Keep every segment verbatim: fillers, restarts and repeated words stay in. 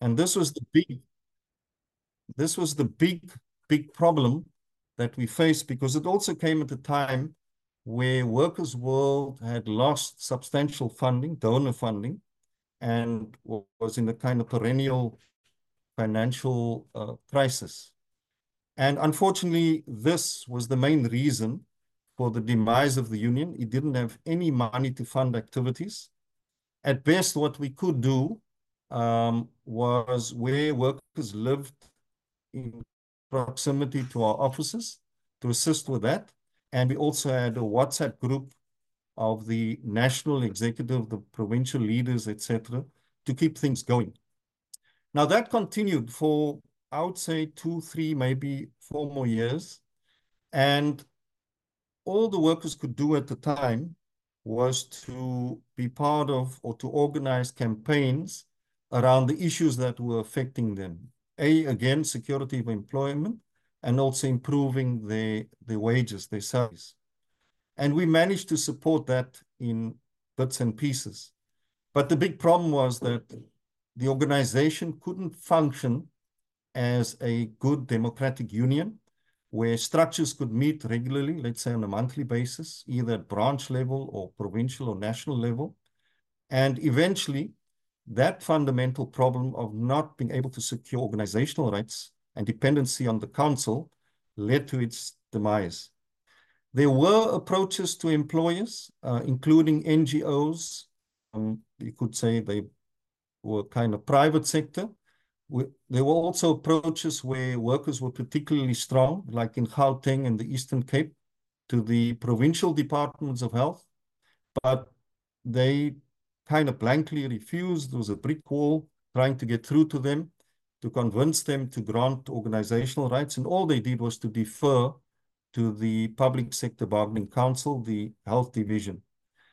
And this was the big, this was the big, big problem that we faced, because it also came at a time where Workers' World had lost substantial funding, donor funding, and was in a kind of perennial financial uh, crisis. And unfortunately, this was the main reason for the demise of the union. It didn't have any money to fund activities. At best, what we could do um, was where workers lived in proximity to our offices to assist with that. And we also had a WhatsApp group of the national executive, the provincial leaders, et cetera, to keep things going. Now that continued for, I would say, two, three, maybe four more years. And all the workers could do at the time was to be part of or to organize campaigns around the issues that were affecting them. A, again, security of employment, and also improving their, their wages, their salaries. And we managed to support that in bits and pieces. But the big problem was that the organization couldn't function as a good democratic union where structures could meet regularly, let's say on a monthly basis, either at branch level or provincial or national level. And eventually, that fundamental problem of not being able to secure organizational rights and dependency on the council led to its demise. There were approaches to employers, uh, including N G Os. Um, you could say they were kind of private sector. We, there were also approaches where workers were particularly strong, like in Gauteng and the Eastern Cape, to the provincial departments of health, but they kind of blankly refused. There was a brick wall trying to get through to them, to convince them to grant organizational rights, and all they did was to defer to the Public Sector Bargaining Council, the health division.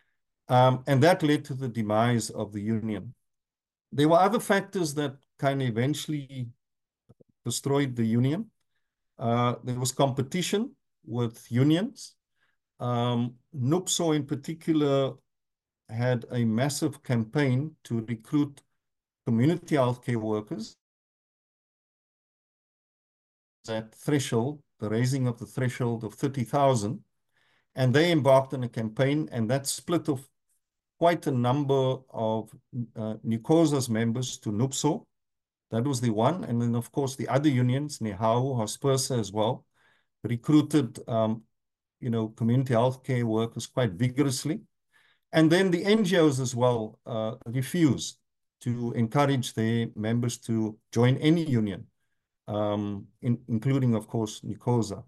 Um, and that led to the demise of the union. There were other factors that kind of eventually destroyed the union. Uh, there was competition with unions. Um, NUPSO in particular had a massive campaign to recruit community healthcare workers. That threshold, the raising of the threshold of thirty thousand, and they embarked on a campaign, and that split off quite a number of uh, NUCOSA's members to NUPSO. That was the one. And then, of course, the other unions, NEHAWU, HOSPERSA as well, recruited, um, you know, community healthcare workers quite vigorously. And then the N G Os as well uh, refused to encourage their members to join any union, um, in, including, of course, NUCOSA.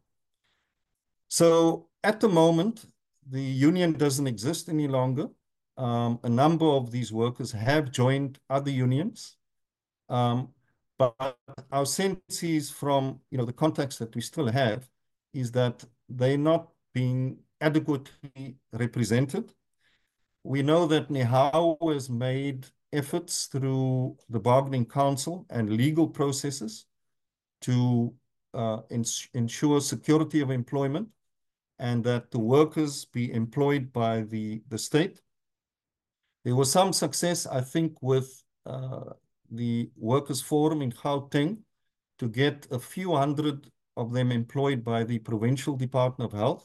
So at the moment, the union doesn't exist any longer. Um, a number of these workers have joined other unions. Um, but our sense is from, you know, the context that we still have is that they're not being adequately represented. We know that NEHAWU has made efforts through the bargaining council and legal processes to uh, ins ensure security of employment and that the workers be employed by the, the state. There was some success, I think, with uh, the Workers' Forum in Gauteng to get a few hundred of them employed by the Provincial Department of Health.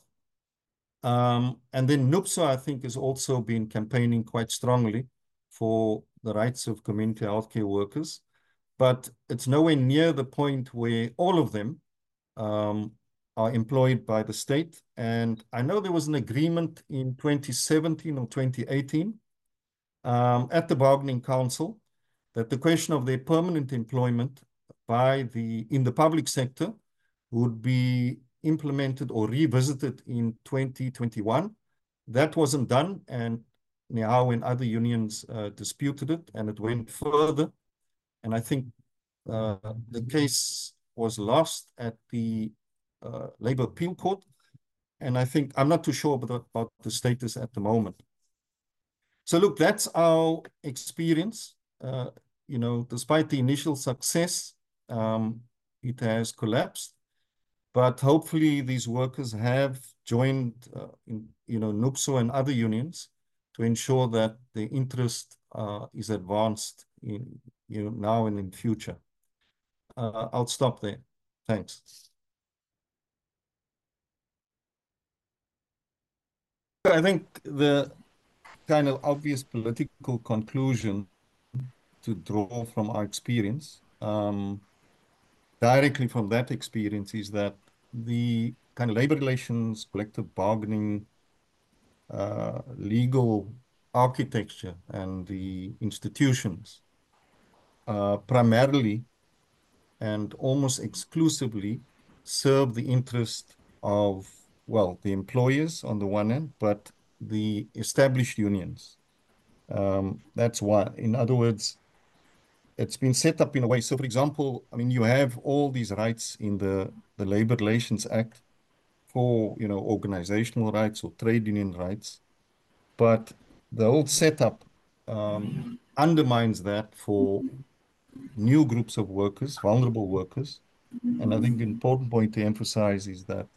Um, and then NUPSO, I think, has also been campaigning quite strongly for the rights of community healthcare workers. But it's nowhere near the point where all of them um, are employed by the state. And I know there was an agreement in twenty seventeen or twenty eighteen um, at the Bargaining Council that the question of their permanent employment by the in the public sector would be implemented or revisited in twenty twenty-one. That wasn't done, and NEHAWU and other unions uh, disputed it, and it went further. And I think uh, the case was lost at the uh, Labor Appeal Court. And I think, I'm not too sure about, about the status at the moment. So look, that's our experience. Uh, you know, despite the initial success, um, it has collapsed. But hopefully these workers have joined, uh, in, you know, NUPSO and other unions to ensure that the interest uh, is advanced in, you know, now and in future. Uh, I'll stop there. Thanks. I think the kind of obvious political conclusion to draw from our experience, um, directly from that experience, is that the kind of labor relations, collective bargaining, uh, legal architecture, and the institutions uh, primarily and almost exclusively serve the interest of, well, the employers on the one hand, but the established unions. Um, that's why, in other words, it's been set up in a way. So, for example, I mean, you have all these rights in the, the Labor Relations Act for, you know, organizational rights or trade union rights, but the whole setup um, undermines that for new groups of workers, vulnerable workers. And I think the important point to emphasize is that,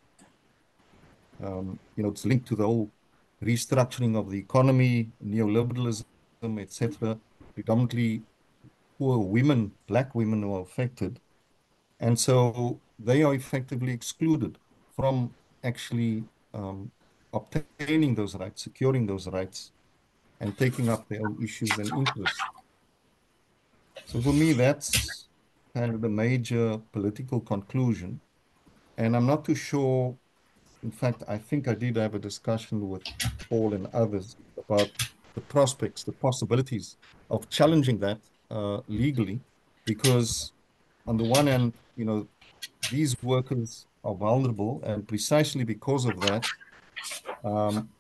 um, you know, it's linked to the whole restructuring of the economy, neoliberalism, et cetera. Predominantly poor women, black women who are affected. And so they are effectively excluded from actually um, obtaining those rights, securing those rights, and taking up their own issues and interests. So for me, that's kind of the major political conclusion. And I'm not too sure. In fact, I think I did have a discussion with Paul and others about the prospects, the possibilities of challenging that uh, legally, because on the one hand, you know, these workers are vulnerable, and precisely because of that, um,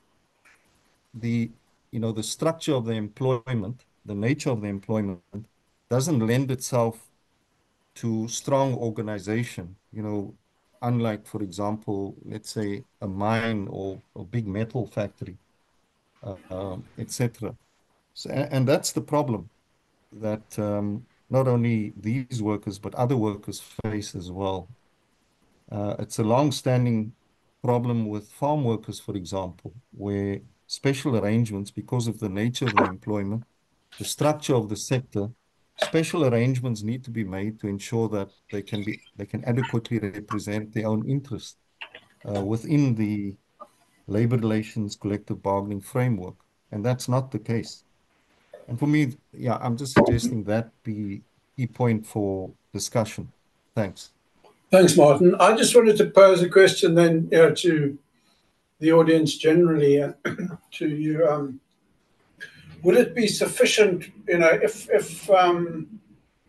the you know the structure of the employment, the nature of the employment, doesn't lend itself to strong organization. You know, unlike, for example, let's say a mine or a big metal factory, uh, um, et cetera. So, and, and that's the problem that um, not only these workers but other workers face as well. Uh, it's a long-standing problem with farm workers, for example, where special arrangements, because of the nature of the employment, the structure of the sector, special arrangements need to be made to ensure that they can be they can adequately represent their own interests uh, within the labor relations collective bargaining framework, and that's not the case. And for me, yeah, I'm just suggesting that be key point for discussion. Thanks. Thanks, Martin. I just wanted to pose a question then, you know, to the audience generally and to you. Um, would it be sufficient, you know, if if um,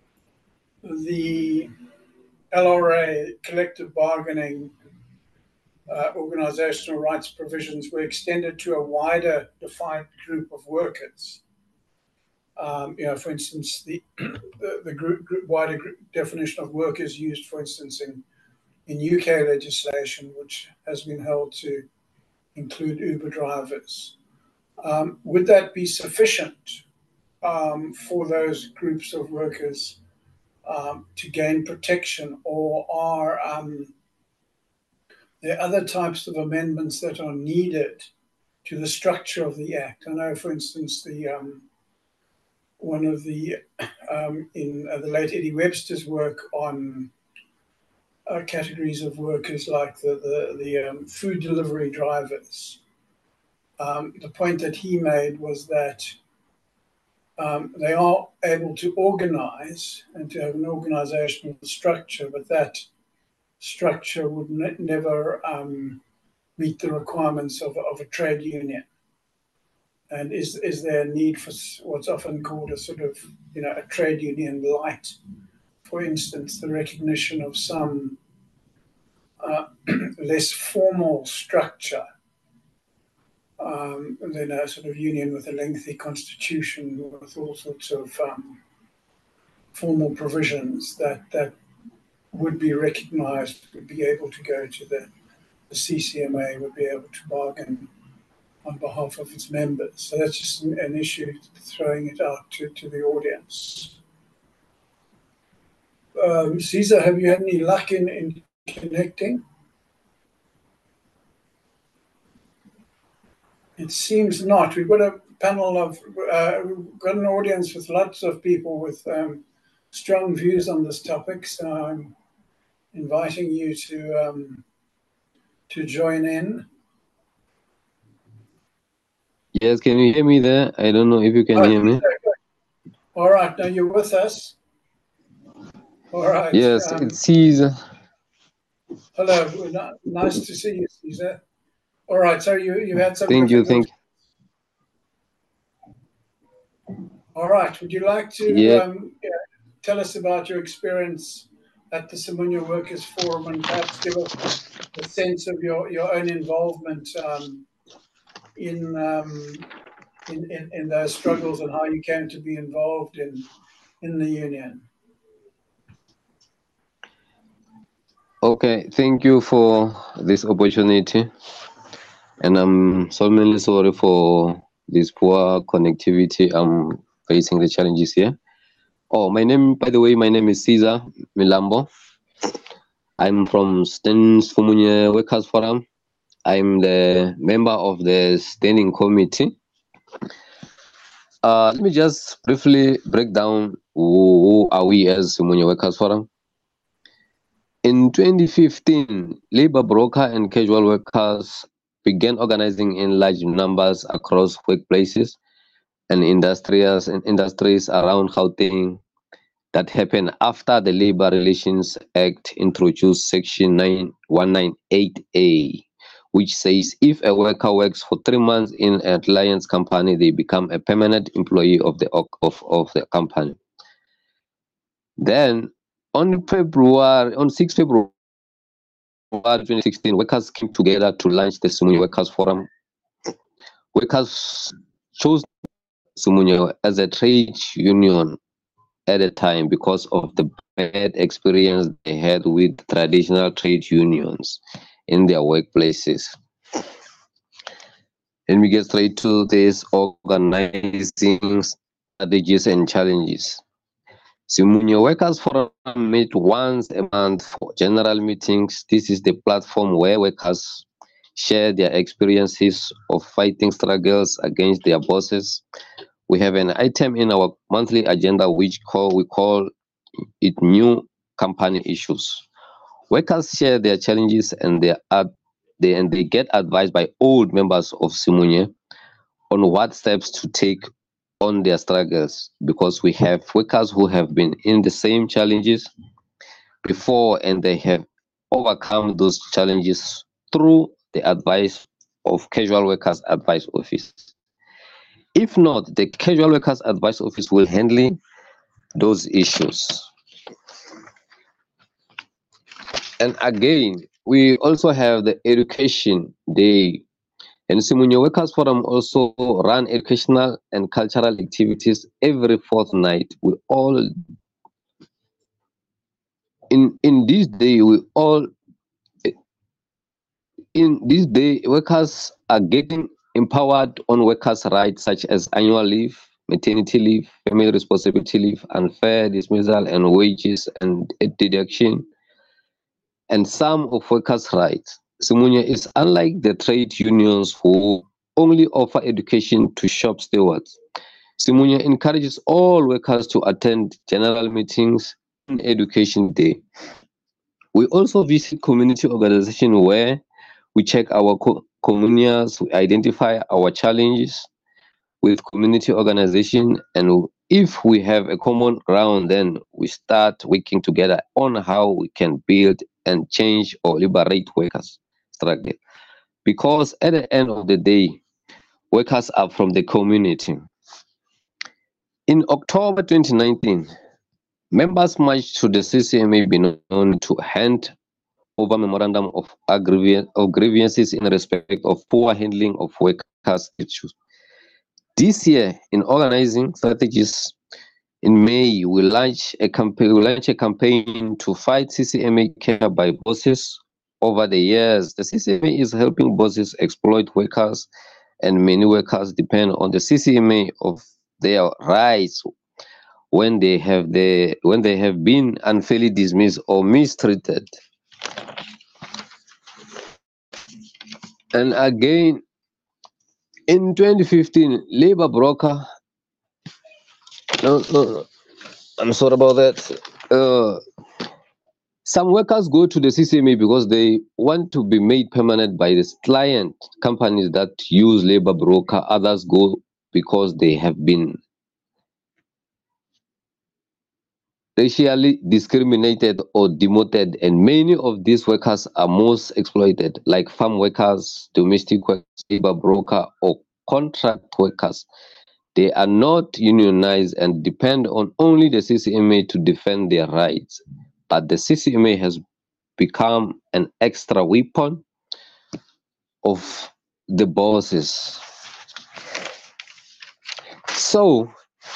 the L R A collective bargaining uh, organizational rights provisions were extended to a wider defined group of workers? Um, you know, for instance, the the, the group, group wider group definition of workers used, for instance, in in U K legislation, which has been held to include Uber drivers. Um, would that be sufficient um, for those groups of workers um, to gain protection, or are um, there other types of amendments that are needed to the structure of the Act? I know, for instance, the um, one of the um, in uh, the late Eddie Webster's work on uh, categories of workers like the the, the um, food delivery drivers. Um, the point that he made was that um, they are able to organize and to have an organizational structure, but that structure would ne- never um, meet the requirements of, of a trade union. And is is there a need for what's often called a sort of, you know, a trade union light? For instance, the recognition of some uh, less formal structure um, than a sort of union with a lengthy constitution with all sorts of um, formal provisions that, that would be recognized, would be able to go to the, the C C M A, would be able to bargain on behalf of its members. So that's just an, an issue, throwing it out to, to the audience. Um, Caesar, have you had any luck in, in connecting? It seems not. We've got a panel of, uh, we've got an audience with lots of people with um, strong views on this topic, so I'm inviting you to um, to join in. Yes, can you hear me there? I don't know if you can Oh, hear me. all right, now you're with us. All right. Yes, um, it's Caesar. Hello, nice to see you, Caesar. All right, so you, you had some Thank you, difficulty. thank you. All right, would you like to yeah. um, yeah, tell us about your experience at the Simunye Workers Forum and perhaps give us a sense of your, your own involvement um, in, um, in, in, in those struggles and how you came to be involved in, in the union? Okay, thank you for this opportunity. And I'm solemnly sorry for this poor connectivity. I'm facing the challenges here. Oh, my name, by the way, my name is Caesar Milambo. I'm from Stens Simunye Workers Forum. I'm the member of the standing committee. Uh, let me just briefly break down who, who are we as Simunye Workers Forum. In twenty fifteen, labor broker and casual workers began organizing in large numbers across workplaces and industries and industries around Gauteng. That happened after the Labor Relations Act introduced Section nine one nine eight A, which says if a worker works for three months in a client's company, they become a permanent employee of the of, of the company. Then on February, on sixth February twenty sixteen, workers came together to launch the Simunye Workers Forum. Workers chose Simunye as a trade union at the time because of the bad experience they had with traditional trade unions in their workplaces. And we get straight to this organizing strategies and challenges. Simunye Workers Forum meet once a month for general meetings. This is the platform where workers share their experiences of fighting struggles against their bosses. We have an item in our monthly agenda which call we call it new company issues. Workers share their challenges and they are they and they get advice by old members of Simunye on what steps to take on their struggles, because we have workers who have been in the same challenges before and they have overcome those challenges through the advice of Casual Workers Advice Office. If not, the Casual Workers Advice Office will handle those issues. And again, we also have the Education Day. And Simunye Workers Forum also run educational and cultural activities every fortnight. We all, in, in this day, we all, in this day, workers are getting empowered on workers' rights such as annual leave, maternity leave, family responsibility leave, unfair dismissal and wages and deduction, and some of workers' rights. Simunye is unlike the trade unions who only offer education to shop stewards. Simunye encourages all workers to attend general meetings on Education Day. We also visit community organizations where we check our co communities, we identify our challenges with community organization, and if we have a common ground, then we start working together on how we can build and change or liberate workers' struggle. Because at the end of the day, workers are from the community. In October twenty nineteen, members marched to the C C M A Benoni to hand over memorandum of, of grievances in respect of poor handling of workers' issues. This year, in organizing strategies, in May, we launch a campaign. We launch a campaign to fight C C M A care by bosses. Over the years, the C C M A is helping bosses exploit workers, and many workers depend on the C C M A of their rights when they have the when they have been unfairly dismissed or mistreated. And again, In twenty fifteen, labor broker, no, no, no, I'm sorry about that. Uh, some workers go to the C C M A because they want to be made permanent by the client companies that use labor broker. Others go because they have been racially discriminated or demoted, and many of these workers are most exploited, like farm workers, domestic workers, labor broker, or contract workers. They are not unionized and depend on only the C C M A to defend their rights. But the C C M A has become an extra weapon of the bosses. So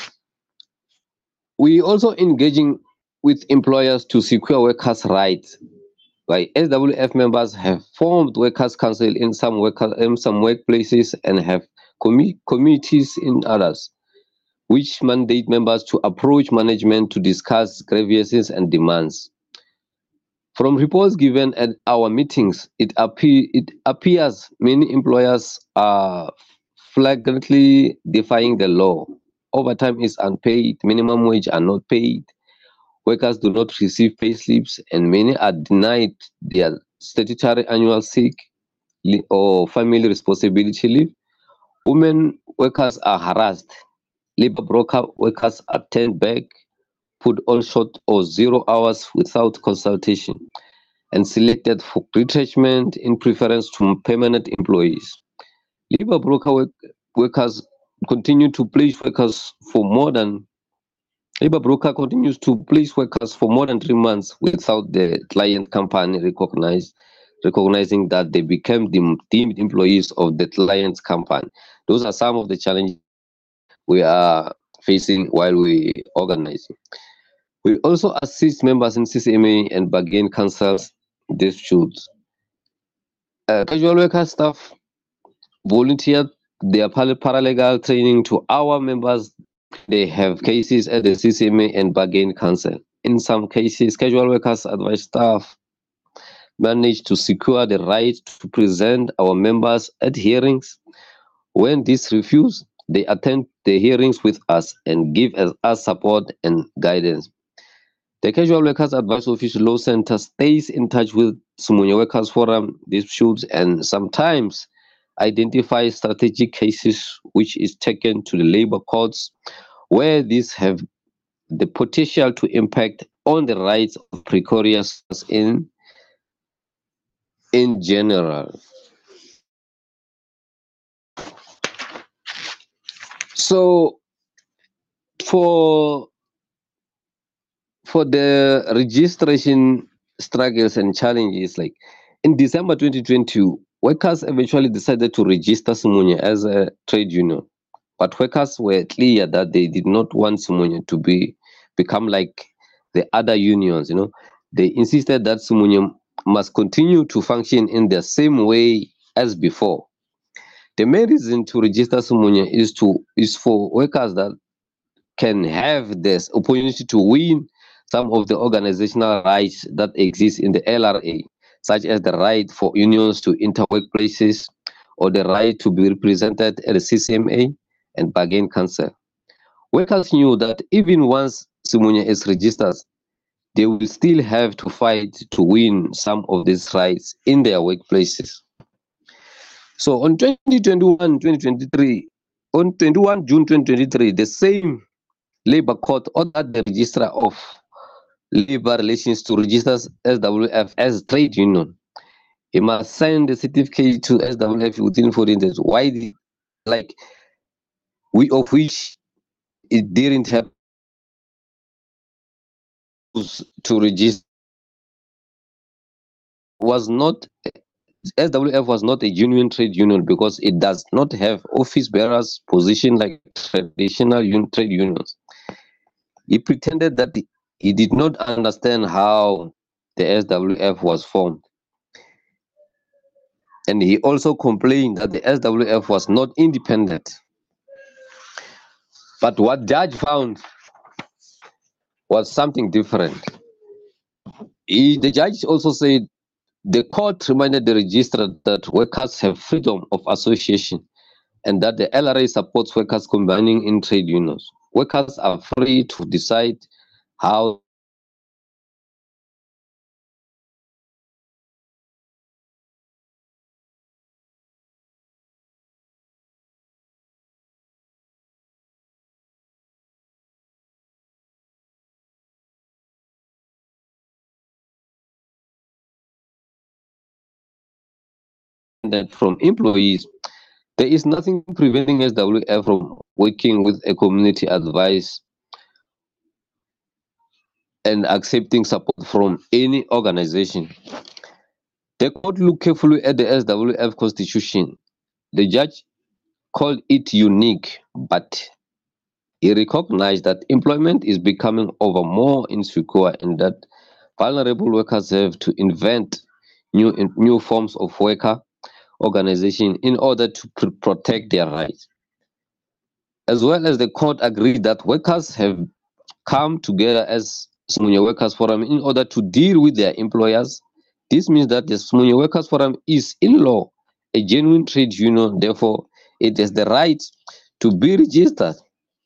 we also engaging with employers to secure workers' rights. Like S W F members have formed workers' council in some worker, in some workplaces and have commi committees in others, which mandate members to approach management to discuss grievances and demands. From reports given at our meetings, it, appear, it appears many employers are flagrantly defying the law. Overtime is unpaid, minimum wage are not paid, workers do not receive pay slips, and many are denied their statutory annual sick or family responsibility leave. Women workers are harassed. Labor broker workers are turned back, put on short or zero hours without consultation, and selected for retrenchment in preference to permanent employees. Labor broker work, workers continue to place workers for more than labor broker continues to place workers for more than three months without the client company recognize, recognizing that they became deemed employees of the client's company. Those are some of the challenges we are facing while we organizing. We also assist members in C C M A and bargain councils disputes. Uh, casual worker staff volunteer their paralegal training to our members. They have cases at the C C M A and bargain council. In some cases, casual workers advise staff manage to secure the right to present our members at hearings. When this refused, they attend the hearings with us and give us, us support and guidance. The Casual Workers Advice Office Law Center stays in touch with Sumunya Workers Forum disputes and sometimes identifies strategic cases which is taken to the labor courts where these have the potential to impact on the rights of precarious in in general. So for for the registration struggles and challenges, like in December twenty twenty, workers eventually decided to register Sumunya as a trade union, but workers were clear that they did not want Sumunya to be become like the other unions. You know, they insisted that Sumunya must continue to function in the same way as before. The main reason to register Sumunya is to is for workers that can have this opportunity to win some of the organizational rights that exist in the L R A, such as the right for unions to enter workplaces or the right to be represented at the C C M A and bargain council. Workers knew that even once Sumunya is registered, they will still have to fight to win some of these rights in their workplaces. So on twenty twenty-one twenty twenty-three, on twenty-first June twenty twenty-three, the same Labor Court ordered the Registrar of Labor Relations to register S W F as trade union. He must send the certificate to S W F within fourteen days. Why, did, like, we of which it didn't have to register was not S W F was not a genuine trade union because it does not have office bearers position like traditional un trade unions. He pretended that he did not understand how the S W F was formed. And he also complained that the S W F was not independent. But what judge found was something different. He, the judge also said the court reminded the registrar that workers have freedom of association, and that the L R A supports workers combining in trade unions. Workers are free to decide how that from employees. There is nothing preventing S W F from working with a community advice and accepting support from any organization. The court looked carefully at the S W F constitution. The judge called it unique, but he recognized that employment is becoming over more insecure and that vulnerable workers have to invent new, new forms of worker organization in order to pr protect their rights. As well as the court agreed that workers have come together as Simunye Workers Forum in order to deal with their employers. This means that the Simunye Workers Forum is in law a genuine trade union, therefore it has the right to be registered.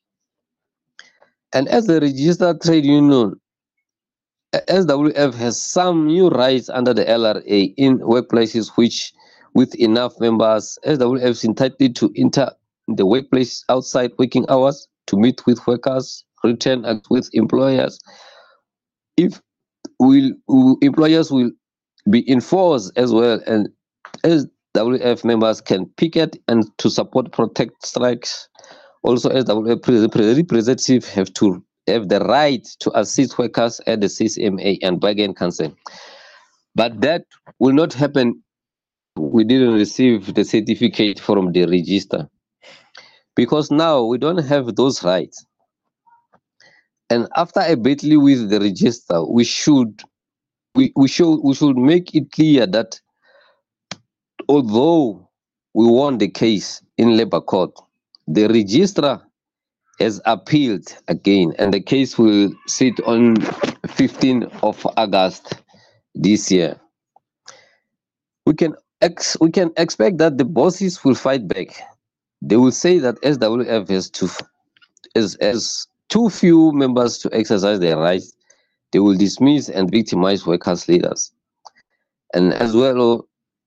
And as a registered trade union, S W F has some new rights under the L R A in workplaces which, with enough members, S W F is entitled to enter the workplace outside working hours, to meet with workers, return with employers. If will employers will be enforced as well, and S W F members can picket and to support protect strikes. Also, S W F representatives have to have the right to assist workers at the C C M A and bargain council. But that will not happen. We didn't receive the certificate from the register, because now we don't have those rights. And after a battle with the register, we should we, we should we should make it clear that although we won the case in labor court, the registrar has appealed again, and the case will sit on fifteenth of August this year. We can ex we can expect that the bosses will fight back. They will say that S W F has too as as too few members to exercise their rights. They will dismiss and victimize workers' leaders. And as well,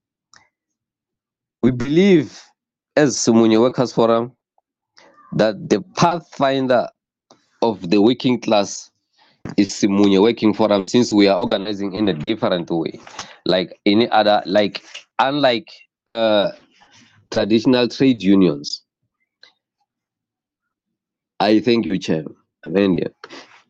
we believe as Simunye Workers Forum that the pathfinder of the working class is Simunye Working Forum, since we are organizing in a different way, like any other, like unlike uh, traditional trade unions. I thank you, Chair. Thank you.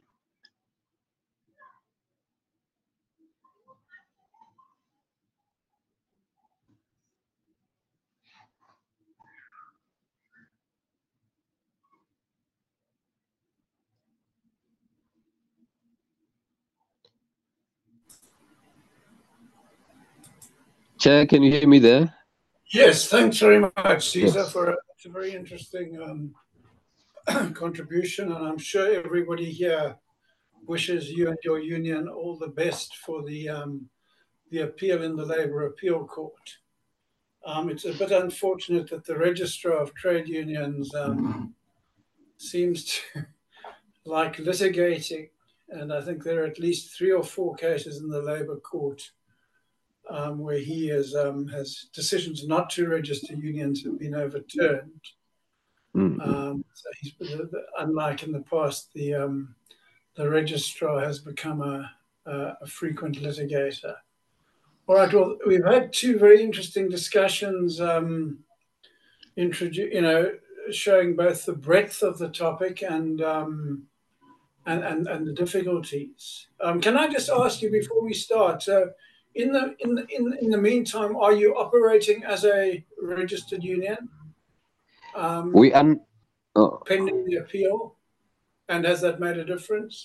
Chair, can you hear me there? Yes, thanks very much, Caesar, Yes. for a, it's a very interesting um, contribution, and I'm sure everybody here wishes you and your union all the best for the um, the appeal in the Labour Appeal Court. Um, it's a bit unfortunate that the Registrar of Trade Unions um, seems to like litigating, and I think there are at least three or four cases in the Labour Court um, where he has, um, has decisions not to register unions have been overturned. Mm-hmm. Um, so he's, unlike in the past, the um, the registrar has become a, a, a frequent litigator. All right, well, we've had two very interesting discussions, um, introdu- you know, showing both the breadth of the topic and um, and, and and the difficulties. Um, can I just ask you before we start? Uh, in the in the in, in the meantime, are you operating as a registered union? Um, we are oh. pending the appeal, and has that made a difference?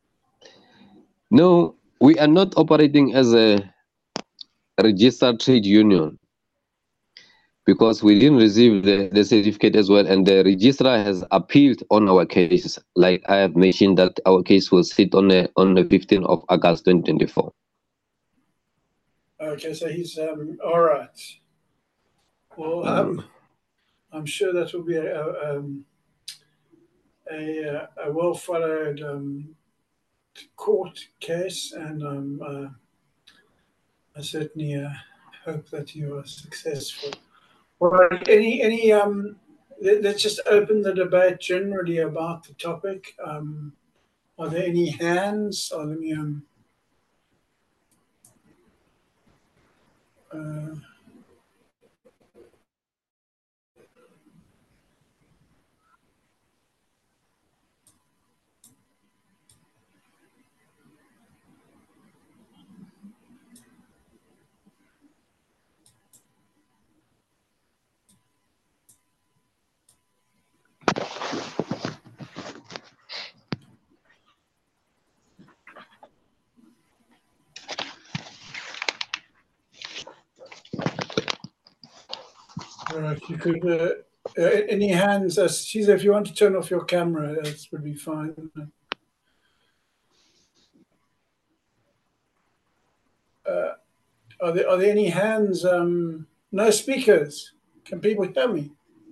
No, we are not operating as a registered trade union because we didn't receive the, the certificate as well, and the registrar has appealed on our case. Like I have mentioned, that our case will sit on the on the fifteenth of August twenty twenty-four. Okay, so he's um, all right. Well, um, I'm sure that will be a, a, um, a, a well followed um, court case, and um, uh, I certainly uh, hope that you are successful. All right. Any any um, let, let's just open the debate generally about the topic. Um, are there any hands? Or let me um. Uh, all right, you could. Uh, uh, any hands? Uh, Caesar, if you want to turn off your camera, that would be fine. Uh, are there are there any hands? Um, no speakers. Can people hear me?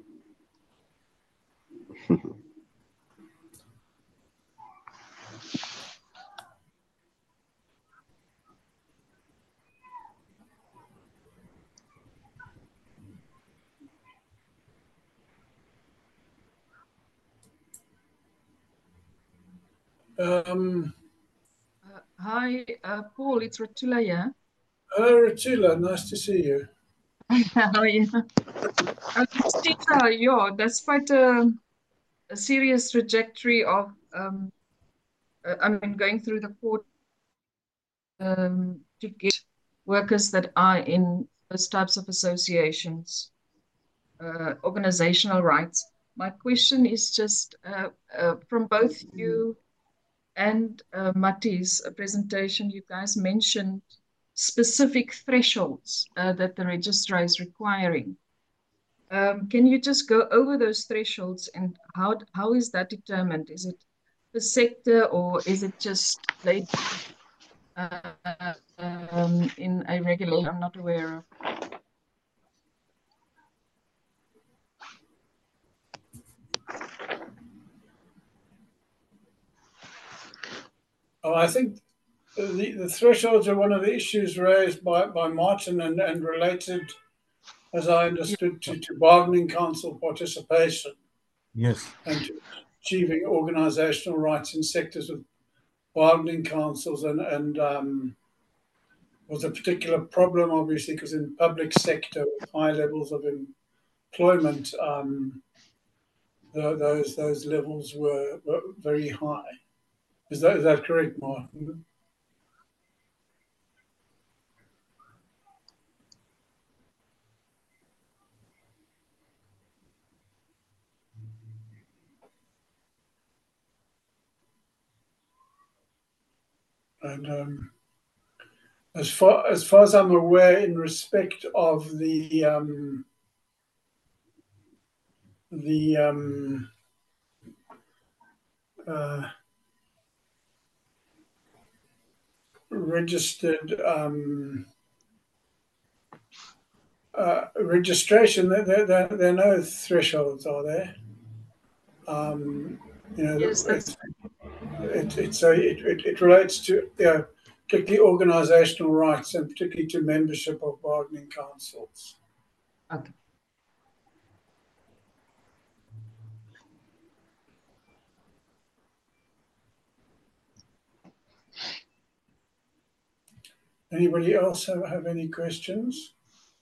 Um, Uh, hi, uh, Paul, it's Ratula here. hello, Ratula. Nice to see you. How are you? Uh, Stita, yeah, that's quite a, a serious trajectory of, um, uh, I mean, going through the court um, to get workers that are in those types of associations, uh, organizational rights. My question is just uh, uh, from both you and uh, Mati's presentation, you guys mentioned specific thresholds uh, that the registrar is requiring. Um, can you just go over those thresholds and how how is that determined? Is it the sector or is it just laid uh, um, in a regulation I'm not aware of? Oh, I think the, the thresholds are one of the issues raised by, by Martin and, and related, as I understood, to, to bargaining council participation. Yes. And to achieving organizational rights in sectors with bargaining councils, and, and um, was a particular problem, obviously, because in public sector with high levels of employment, um, the, those those levels were, were very high. Is that is that correct, Martin? And um, as far as far as I'm aware, in respect of the um, the um, uh, registered um, uh, registration, there, there, there, there are no thresholds, are there? Um, you know, Yes, it's, it, it's a, it, it, it relates to, you know, particularly organizational rights and particularly to membership of bargaining councils. Okay. Anybody else have, have any questions?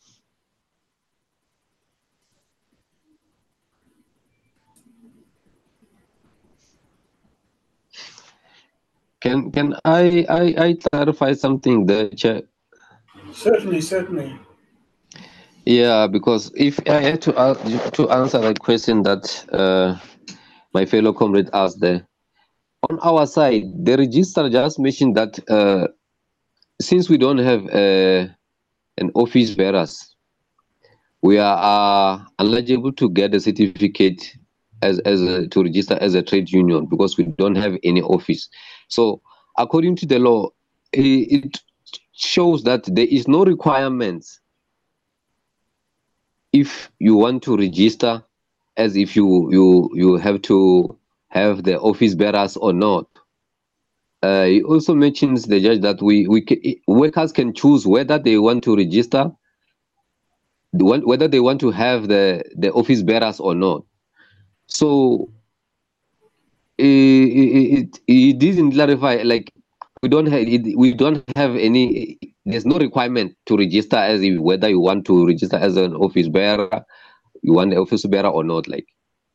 Can can I, I I clarify something there, Chair? Certainly, certainly. Yeah, because if I had to uh, to answer the question that uh, my fellow comrade asked there, on our side, the register just mentioned that uh, since we don't have uh, an office bearers, we are uh, eligible to get a certificate as as a, to register as a trade union because we don't have any office. So according to the law, it, it shows that there is no requirement if you want to register as if you you you have to have the office bearers or not. Uh, he also mentions, the judge, that we we can, workers can choose whether they want to register, whether they want to have the the office bearers or not. So it, it, it didn't clarify, like we don't have it, we don't have any. There's no requirement to register as if whether you want to register as an office bearer, you want the office bearer or not. Like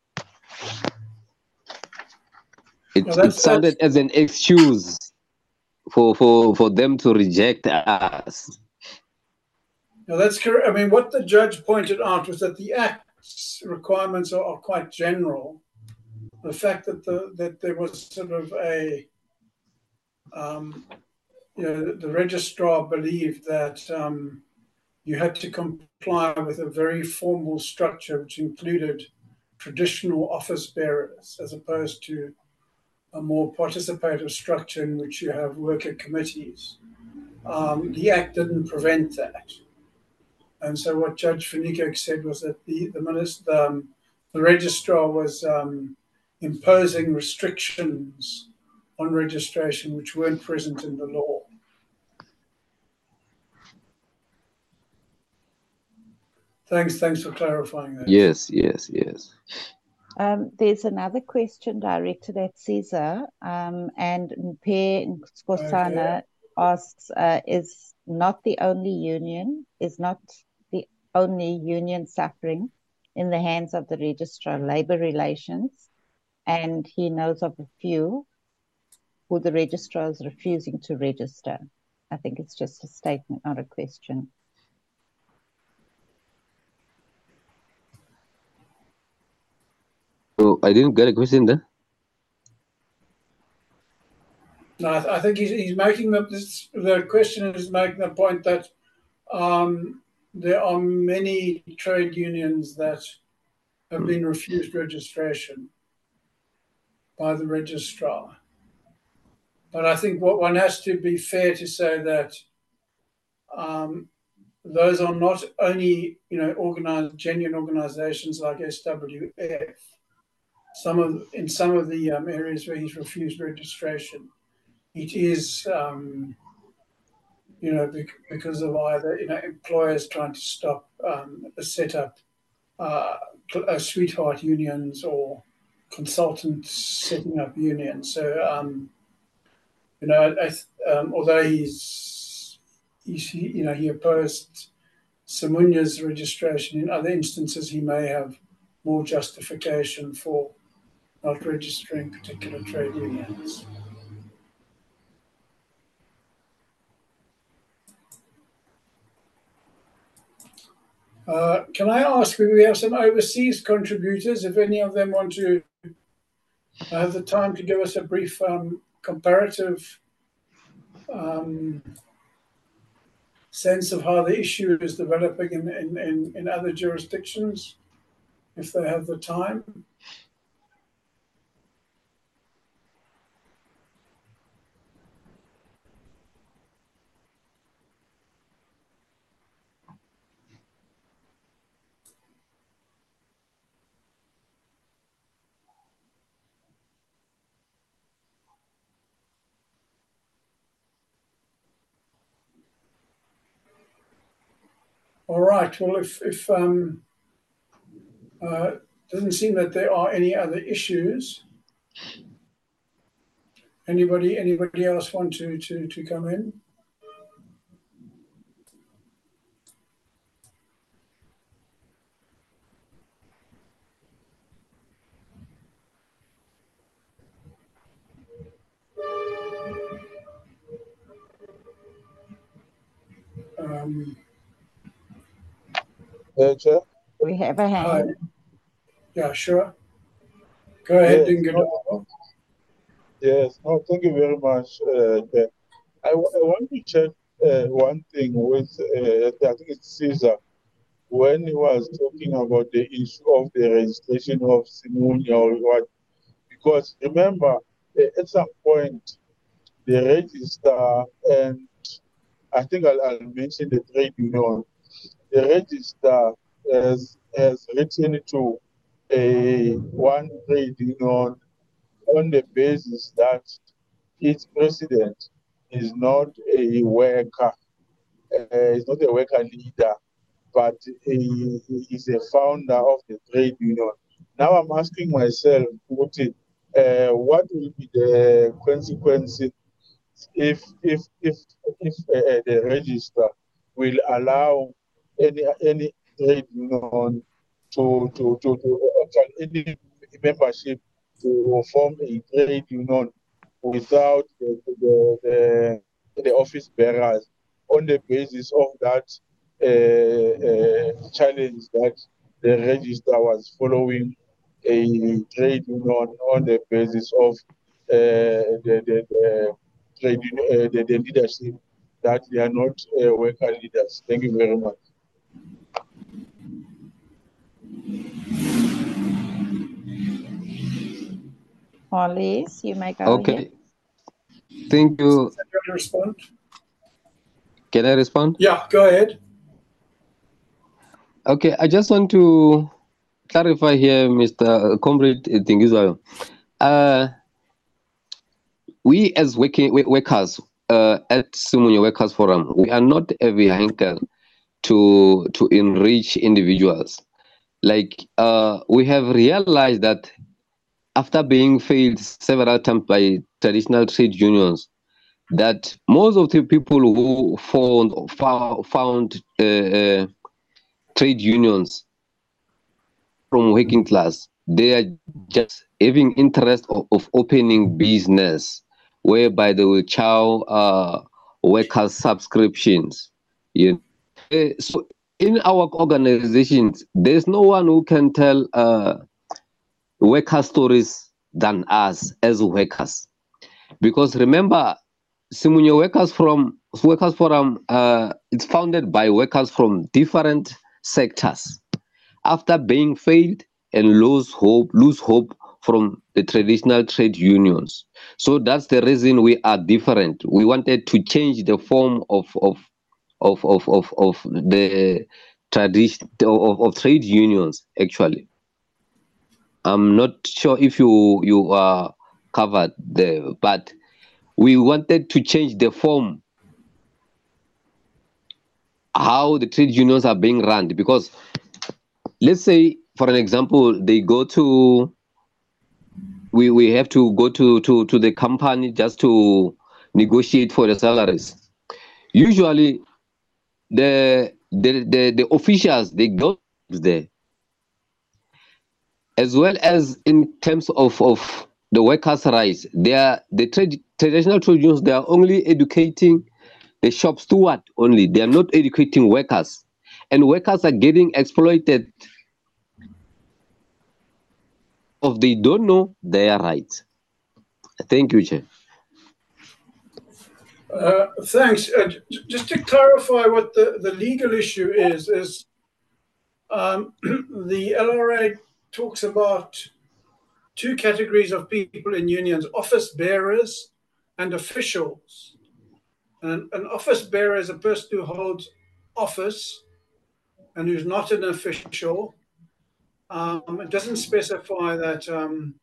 it, Well, it sounded as an excuse for for for them to reject us. No, that's correct. I mean, what the judge pointed out was that the Act's requirements are, are quite general. The fact that the that there was sort of a, um, you know, the registrar believed that um, you had to comply with a very formal structure, which included traditional office bearers, as opposed to a more participative structure in which you have worker committees. Um, the Act didn't prevent that. And so what Judge Van Niekerk said was that the, the, minister, the, um, the registrar was um, imposing restrictions on registration which weren't present in the law. Thanks, thanks for clarifying that. Yes, yes, yes. Um, there's another question directed at Caesar, um, and Mpe Skosana okay. asks, uh, is not the only union, is not the only union suffering in the hands of the registrar labor relations, and he knows of a few who the registrar is refusing to register. I think it's just a statement, not a question. So I didn't get a question there. No, I, th I think he's, he's making the, this, the question is making the point that um, there are many trade unions that have been refused registration by the registrar. But I think what one has to be fair to say that um, those are not only, you know, organized, genuine organizations like S W F. Some of, in some of the um, areas where he's refused registration, it is, um, you know, because of either, you know, employers trying to stop um, the setup, uh, uh, sweetheart unions or consultants setting up unions. So, um, you know, I, um, although he's, he's, he, you know, he opposed Samunya's registration, in other instances he may have more justification for not registering particular trade unions. Uh, can I ask, we have some overseas contributors, if any of them want to have the time to give us a brief um, comparative um, sense of how the issue is developing in, in, in, in other jurisdictions, if they have the time. All right. Well, if if um, uh, doesn't seem that there are any other issues. Anybody anybody else want to to to come in? Um, Uh, Chair? We have a hand. Hi. Yeah, sure. Go ahead, Yes, Dingadaba. no, yes, no, thank you very much. Uh, Chair. I, w I want to check uh, one thing with, uh, I think it's Caesar, when he was talking about the issue of the registration of Simunya or what, because remember, uh, at some point, the register, and I think I'll, I'll mention the trade union, the register has, has written to a one trade union on the basis that its president is not a worker, uh, is not a worker leader, but he is a founder of the trade union. Now I'm asking myself, Putin, uh, what will be the consequences if if if if uh, the register will allow any any trade union to to to, to actually any membership to form a trade union without the the, the, the office bearers on the basis of that uh, uh, challenge that the register was following a trade union on the basis of uh, the, the, the trade uh, the, the leadership that they are not uh, worker leaders. Thank you very much. Marlies, you may go Okay. ahead. Thank you. Can you respond? Can I respond? Yeah, go ahead. Okay, I just want to clarify here, Mister Comrade Dingizayo. Uh, we as working workers uh, at Simunye Workers Forum, we are not a vehicle to to enrich individuals. Like uh, we have realized that after being failed several times by traditional trade unions, that most of the people who found found uh, uh, trade unions from working class, they are just having interest of, of opening business, whereby they will chow uh, workers' subscriptions. You know? So in our organizations, there's no one who can tell uh, worker stories than us as workers, because remember, Simunye Workers from Workers Forum, uh, it's founded by workers from different sectors. After being failed and lose hope, lose hope from the traditional trade unions. So that's the reason we are different. We wanted to change the form of of of of of, of the tradition of, of trade unions. Actually, I'm not sure if you you are covered there, but we wanted to change the form, how the trade unions are being run, because let's say, for an example, they go to we we have to go to to to the company just to negotiate for the salaries. Usually the the the, the officials, they go there, as well as in terms of of the workers' rights. They are the trade traditional trade unions, they are only educating the shop steward only. They are not educating workers, and workers are getting exploited if they don't know their rights. Thank you, Chair. Uh, thanks. Uh, just to clarify what the, the legal issue is, is um, the L R A talks about two categories of people in unions, office bearers and officials. And an office bearer is a person who holds office and who's not an official. Um, it doesn't specify that um,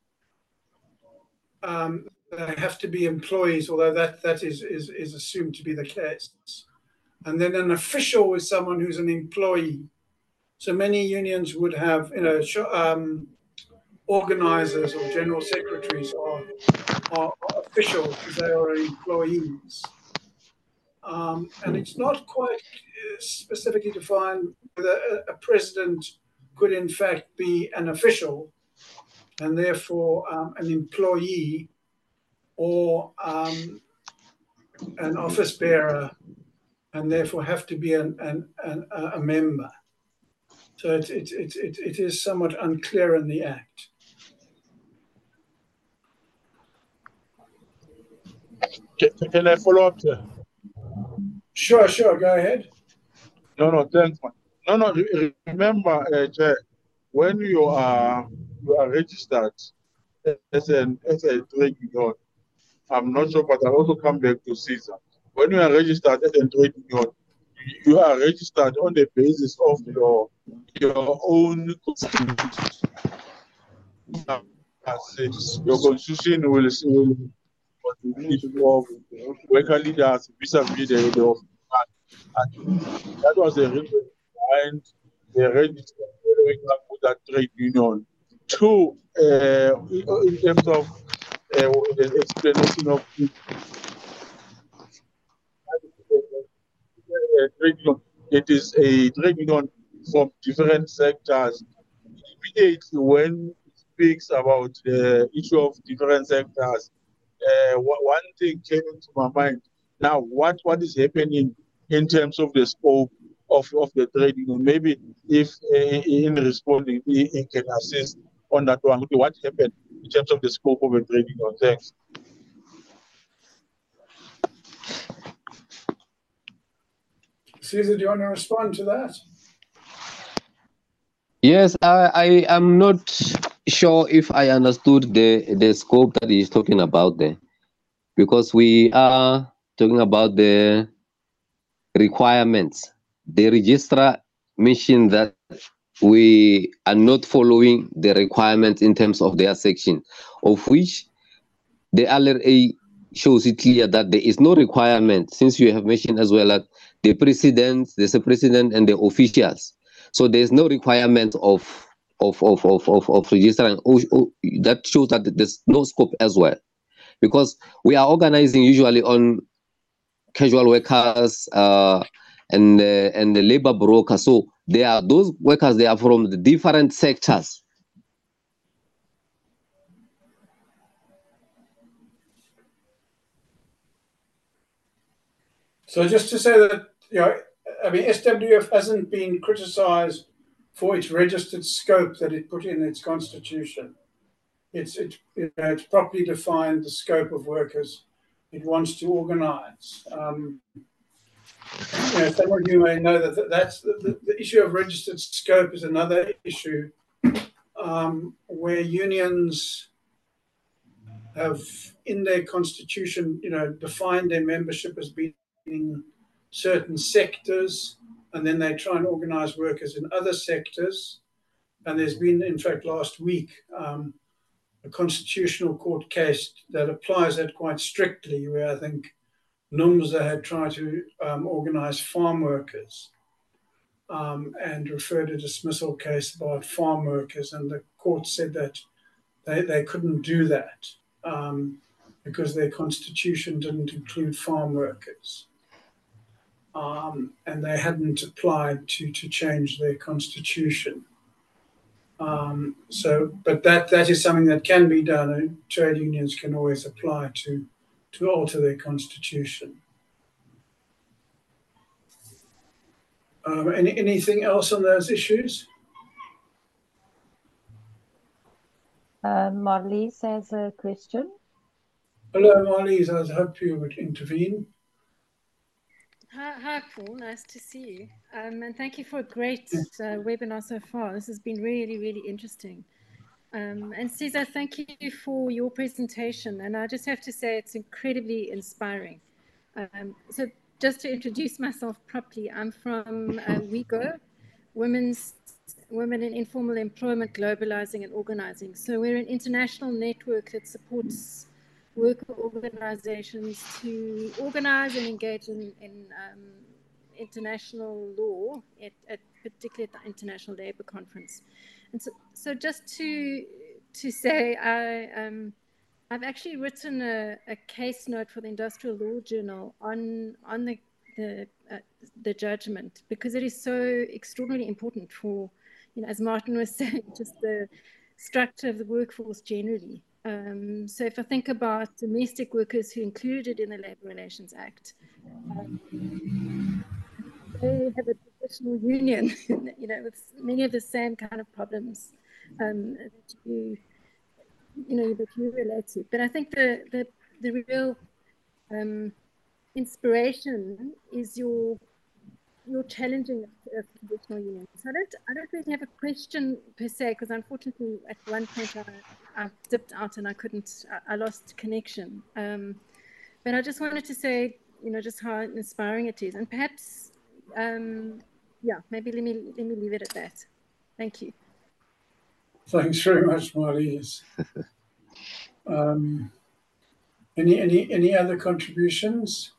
um, they have to be employees, although that, that is, is, is assumed to be the case. And then an official is someone who's an employee. So many unions would have, you know, um, organizers or general secretaries are, are officials because they are employees. Um, and it's not quite specifically defined whether a, a president could in fact be an official and therefore um, an employee, or um, an office bearer and therefore have to be an, an, an, a member. So it, it, it, it, it is somewhat unclear in the Act. Can, can I follow up there? Sure, sure, go ahead. No, no, thanks, man. No, no, remember, uh, Chair, when you are you are registered as an as a trade union, I'm not sure, but I'll also come back to Caesar. When you are registered as a trade union, you are registered on the basis of your your own your constitution will, will of worker leaders vis-a-vis the, the of and that was the reason behind the register following up with that trade union. Two, uh, in terms of uh, the explanation of the uh, trade union, it is a trade union from different sectors. Immediately when it speaks about the issue of different sectors, uh, one thing came into my mind. Now, what, what is happening in terms of the scope of, of the trade union? Maybe if uh, in responding, he, he can assist on that one. Okay, what happened in terms of the scope of the trade union? Thanks. Caesar, do you want to respond to that? Yes, I, I am not sure if I understood the, the scope that he's talking about there, because we are talking about the requirements. The registrar mentioned that we are not following the requirements in terms of their section, of which the L R A shows it clear that there is no requirement, since you have mentioned as well that the president, there's a president and the officials. So there's no requirement of of of of of, of registering. That shows that there's no scope as well, because we are organizing usually on casual workers uh, and uh, and the labor brokers. So they are those workers. They are from the different sectors. So just to say that, you know, I mean, S W F hasn't been criticised for its registered scope that it put in its constitution. It's it, you know, it's properly defined the scope of workers it wants to organise. Um, you know, some of you may know that that's the, the, the issue of registered scope is another issue um, where unions have in their constitution, you know, defined their membership as being in certain sectors, and then they try and organize workers in other sectors. And there's been, in fact, last week, um, a constitutional court case that applies that quite strictly, where I think NUMSA had tried to um, organize farm workers um, and referred a dismissal case about farm workers, and the court said that they, they couldn't do that um, because their constitution didn't include farm workers. Um, and they hadn't applied to, to change their constitution. Um, so, but that, that is something that can be done, and trade unions can always apply to, to alter their constitution. Um, any, anything else on those issues? Uh, Marlies has a question. Hello, Marlies. I hope you would intervene. Hi, hi, Paul. Nice to see you. Um, and thank you for a great uh, webinar so far. This has been really, really interesting. Um, and Caesar, thank you for your presentation. And I just have to say it's incredibly inspiring. Um, so just to introduce myself properly, I'm from uh, WeGo, Women's Women in Informal Employment, Globalizing and Organizing. So we're an international network that supports worker organizations to organize and engage in, in um, international law, at, at particularly at the International Labour Conference. And so, so just to to say, I um, I've actually written a, a case note for the Industrial Law Journal on on the the, uh, the judgment, because it is so extraordinarily important for, you know, as Martin was saying, just the structure of the workforce generally. Um, so if I think about domestic workers who are included in the Labour Relations Act, um, they have a traditional union, you know, with many of the same kind of problems um, that you, you know, that you relate to. But I think the the, the real um, inspiration is your your challenging of traditional unions. So I don't, I don't really have a question per se, because unfortunately at one point I, I dipped out and I couldn't, I, I lost connection. Um, but I just wanted to say, you know, just how inspiring it is. And perhaps um, yeah, maybe let me let me leave it at that. Thank you. Thanks very much, Marlies. Um, any any any other contributions?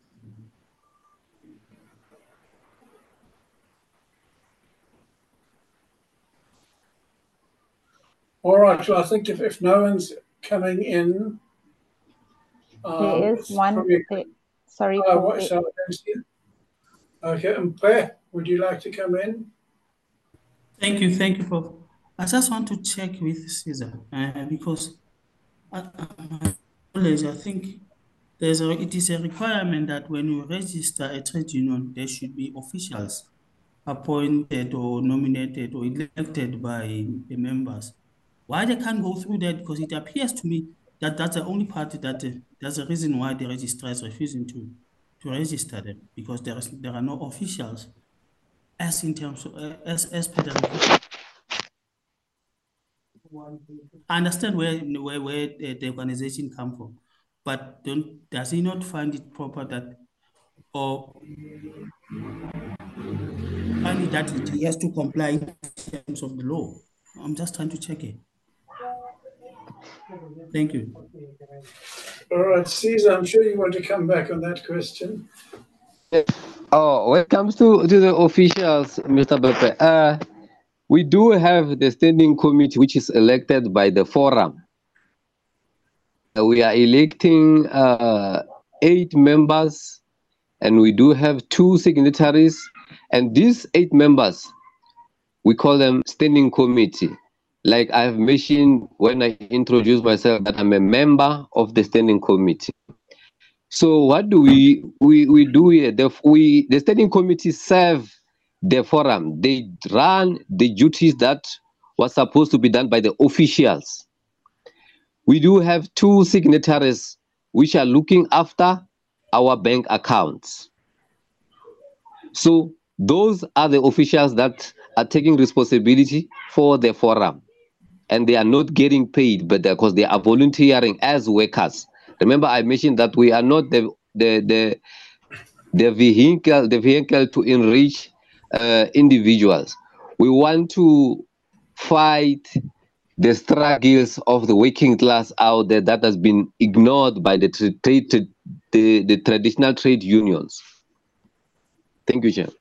All right. Well, I think if, if no one's coming in, um, There is one. probably, There, sorry, uh, Paul. what, there- shall I go see? Okay, and Claire, would you like to come in? Thank you, thank you, Prof. I just want to check with Caesar uh, because uh, my knowledge, I think there's a, it is a requirement that when you register a trade union, there should be officials appointed or nominated or elected by the members. Why they can't go through that? Because it appears to me that that's the only party that uh, that's the reason why the registrar is refusing to to register them, because there is there are no officials as in terms of uh, as as per the requirement. I understand where where, where the, the organization come from, but don't does he not find it proper that or find it that he has to comply in terms of the law? I'm just trying to check it. Thank you. All right, Caesar, I'm sure you want to come back on that question. Oh, when it comes to, to the officials, Mister Beppe, uh, we do have the standing committee which is elected by the forum. Uh, we are electing uh, eight members, and we do have two signatories, and these eight members, we call them standing committee. Like I have mentioned when I introduced myself, that I'm a member of the standing committee. So what do we we, we do here? The, we, the standing committee serve the forum. They run the duties that was supposed to be done by the officials. We do have two signatories which are looking after our bank accounts. So those are the officials that are taking responsibility for the forum. And they are not getting paid, but because they are volunteering as workers. Remember, I mentioned that we are not the the the, the vehicle the vehicle to enrich uh, individuals. We want to fight the struggles of the working class out there that has been ignored by the trade the, the traditional trade unions. Thank you, Chair.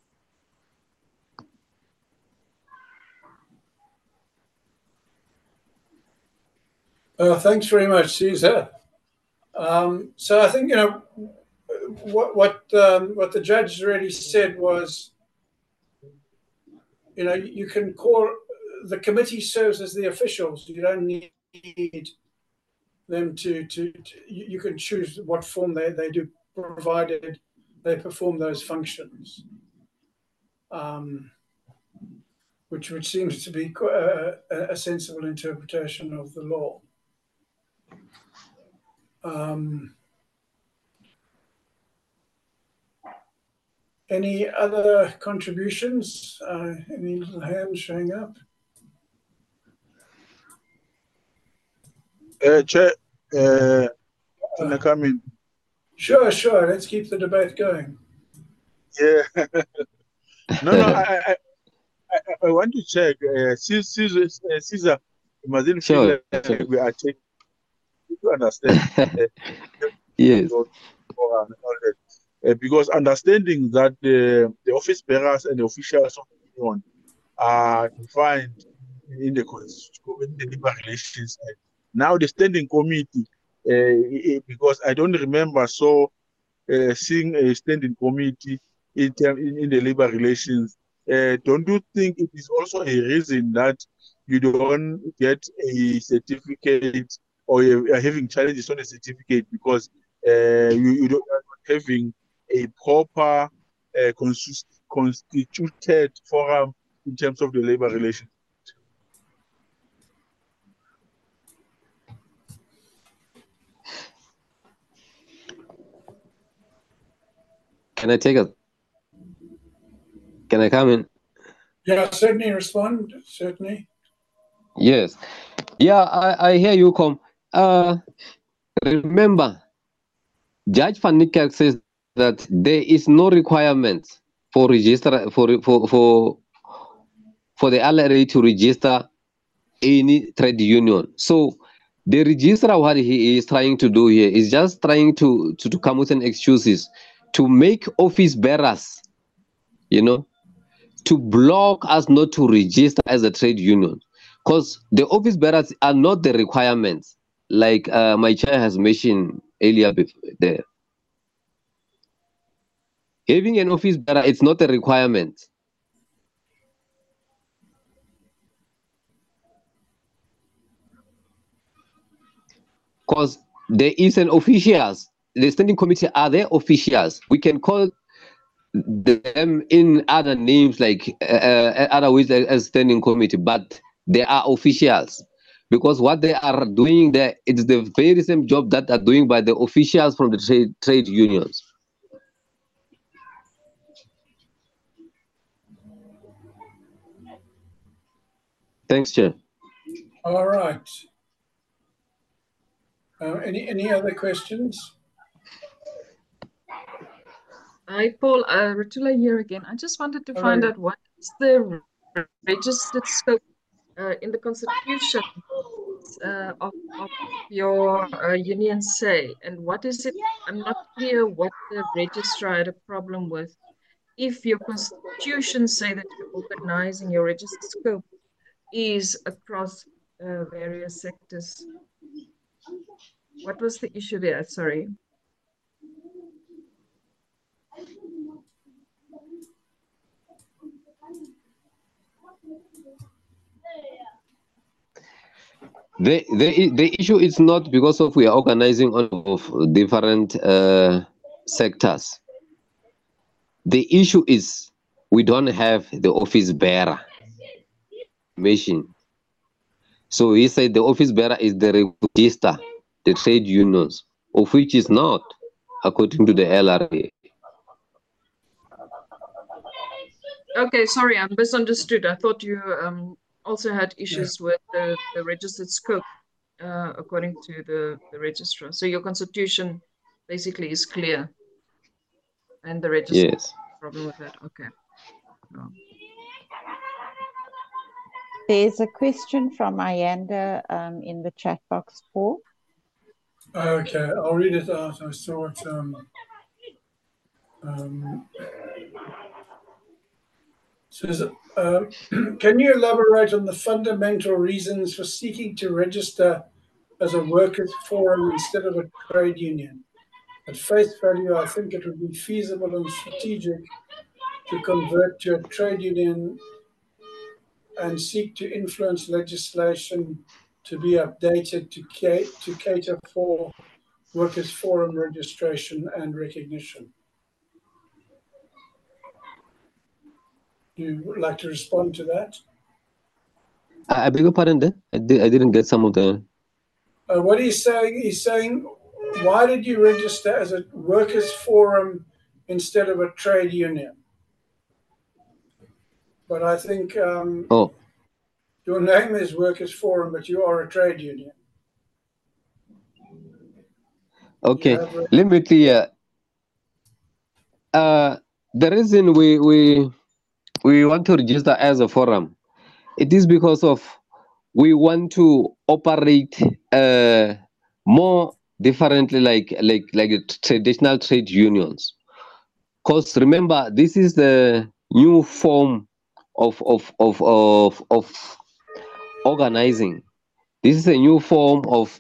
Uh, thanks very much, Caesar. Um, so I think, you know, what what um, what the judge really said was, you know, you can call, the committee serves as the officials. You don't need them to, to, to you can choose what form they, they do, provided they perform those functions. Um, which, which seems to be a, a sensible interpretation of the law. Um, any other contributions? Uh, any little hands showing up? Uh, Chair, uh, can I come in? Sure, sure. Let's keep the debate going. Yeah. no, no. I, I, I, I want to check. Uh, Caesar, Caesar, Imagine Sure, like sure. we are taking. You understand? uh, Yes. Uh, because understanding that the, the office bearers and the officials of the union are defined in the Constitution, in the Labor Relations Act. Now the standing committee, uh, because I don't remember so uh, seeing a standing committee in, term, in, in the labor relations. Uh, don't you think it is also a reason that you don't get a certificate or you are having challenges on a certificate because uh, you, you don't are not having a proper uh, constituted forum in terms of the labor relations? Can I take it? Can I come in? Yeah, certainly respond, certainly. Yes. Yeah, I, I hear you, Com. Uh, remember, Judge Van Niekerk says that there is no requirement for register for for for for the L R A to register any trade union. So the registrar, what he is trying to do here is just trying to to, to come with an excuses to make office bearers, you know, to block us not to register as a trade union, because the office bearers are not the requirements, like uh, my chair has mentioned earlier there. Having an office bearer, it's not a requirement. Because there is an officials, the standing committee are their officials. We can call them in other names like uh, uh, other ways as standing committee, but they are officials, because what they are doing there, it's the very same job that are doing by the officials from the trade trade unions. Thanks, Chair. All right. Uh, any any other questions? Hi, Paul. Uh, Rutula here again. I just wanted to find out what is the registered scope uh, in the constitution uh, of, of your uh, union say, and what is it? I'm not clear what the registrar had a problem with. If your constitution say that you're organizing your registered scope is across uh, various sectors, what was the issue there? Sorry. The, the the issue is not because of we are organizing of different uh, sectors. The issue is we don't have the office bearer machine. So he said the office bearer is the register, the trade unions, of which is not, according to the L R A. Okay, sorry, I misunderstood. I thought you um, also had issues with the, the registered scope, uh, according to the, the registrar. So your constitution basically is clear, and the registrar Yes. problem with that. Okay. No. There's a question from Ayanda um, in the chat box, Paul. Okay, I'll read it out. I saw it. Um, um, says, uh, can you elaborate on the fundamental reasons for seeking to register as a workers' forum instead of a trade union? At face value, I think it would be feasible and strategic to convert to a trade union and seek to influence legislation to be updated to, ca to cater for workers' forum registration and recognition. Do you like to respond to that? I beg your pardon there? I, di I didn't get some of the... Uh, what he's saying, he's saying, why did you register as a workers' forum instead of a trade union? But I think um, oh. your name is Workers' Forum, but you are a trade union. Okay, let me clear. Uh, the reason we we we want to register as a forum, it is because of we want to operate uh, more differently, like like like traditional trade unions. Because remember, this is the new form of of of of of organizing. This is a new form of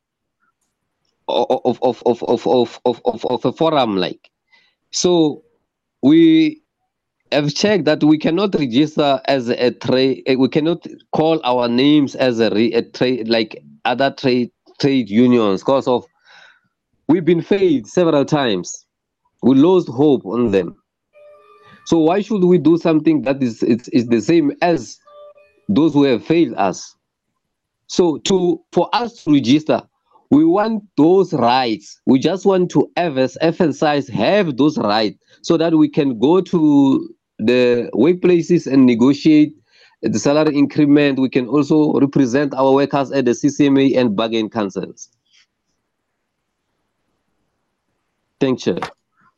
of of of of of of of, of a forum, like. So we have checked that we cannot register as a trade. We cannot call our names as a, a trade like other trade trade unions, because of we've been failed several times. We lost hope on them. So why should we do something that is is, is the same as those who have failed us? So to for us to register, we want those rights. We just want to emphasize have those rights so that we can go to the workplaces and negotiate the salary increment. We can also represent our workers at the C C M A and bargain councils. Thank you.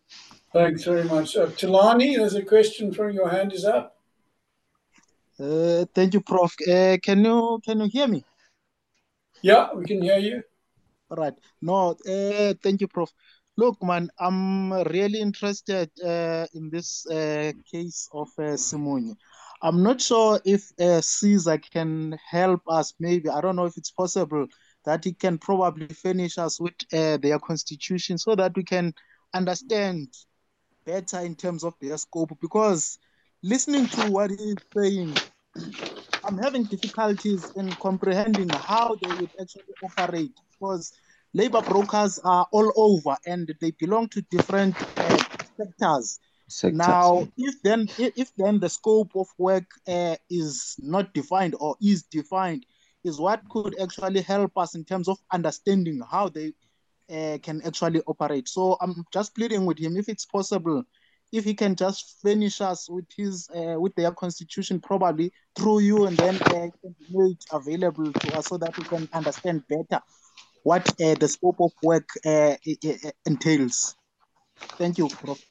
Thanks very much. Uh, Talani, there's a question from your hand is up. Uh, thank you, Prof. Uh, can you can you hear me? Yeah, we can hear you. All right. No, uh, thank you, Prof. Look, man, I'm really interested uh, in this uh, case of uh, Simunye. I'm not sure if uh, Caesar can help us. Maybe I don't know if it's possible that he can probably furnish us with uh, their constitution so that we can understand better in terms of their scope. Because listening to what he's saying, I'm having difficulties in comprehending how they would actually operate, because labor brokers are all over and they belong to different uh, sectors. Sectors. Now, if then if if then the scope of work uh, is not defined or is defined, is what could actually help us in terms of understanding how they uh, can actually operate. So I'm just pleading with him, if it's possible, if he can just finish us with his uh, with their constitution, probably through you, and then uh, can be made available to us so that we can understand better what uh, the scope of work uh, entails. Thank you, Prof.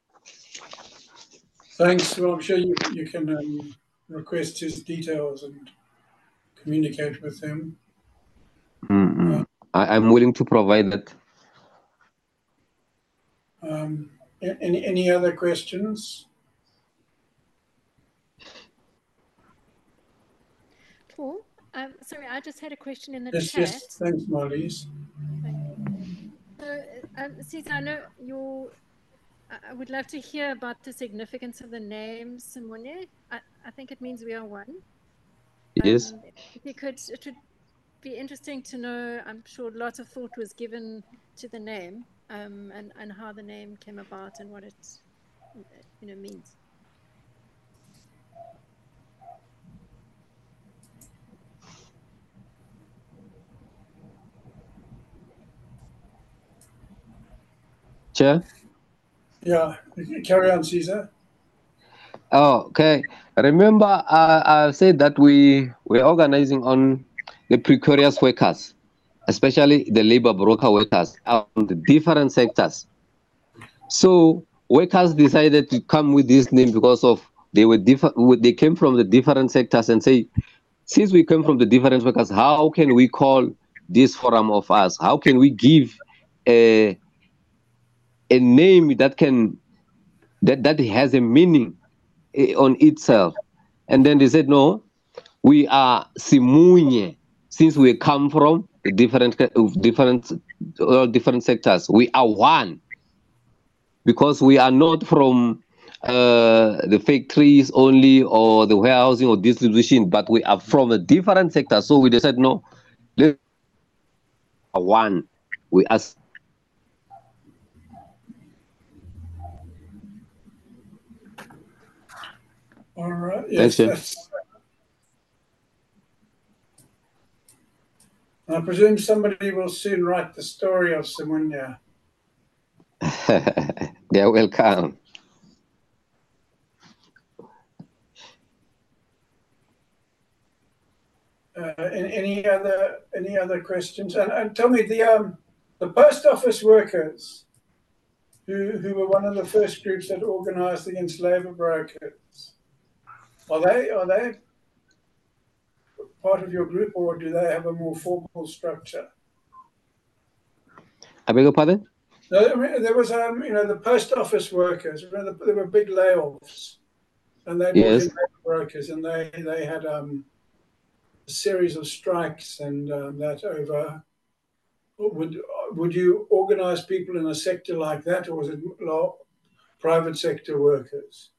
Thanks. Well, I'm sure you, you can um, request his details and communicate with him. Mm-hmm. Uh, I, I'm willing to provide that. Um, any, any other questions? Paul, um, sorry, I just had a question in the yes, chat. Yes, thanks, Marlies. So, um, Caesar, I know you're, I would love to hear about the significance of the name Simunye. I, I think it means we are one. Yes. Um, if you could, it would be interesting to know, I'm sure lots of thought was given to the name um, and, and how the name came about and what it you know, means. Chair? Yeah, carry on, Caesar. Oh, okay. Remember, uh, I said that we were organizing on the precarious workers, especially the labor broker workers on the different sectors. So workers decided to come with this name because of they were different. They came from the different sectors and say, since we come from the different workers, how can we call this forum of us? How can we give a a name that can that that has a meaning on itself? And then they said, no, we are Simunye, since we come from the different different all different sectors. We are one, because we are not from uh, the factories only or the warehousing or distribution, but we are from a different sector. So we decided, no, let's one. We are. All right. Yes. Thanks, I presume somebody will soon write the story of Simunye. They're welcome. Uh, any other any other questions? And, and tell me, the um the post office workers, who who were one of the first groups that organised against labour brokers, are they are they part of your group, or do they have a more formal structure? I beg your pardon? No, I mean, there was um you know the post office workers. Remember, there were big layoffs, and they brought Yes. in labour brokers, and they they had um. a series of strikes and um, that over. Would would you organise people in a sector like that, or was it private sector workers?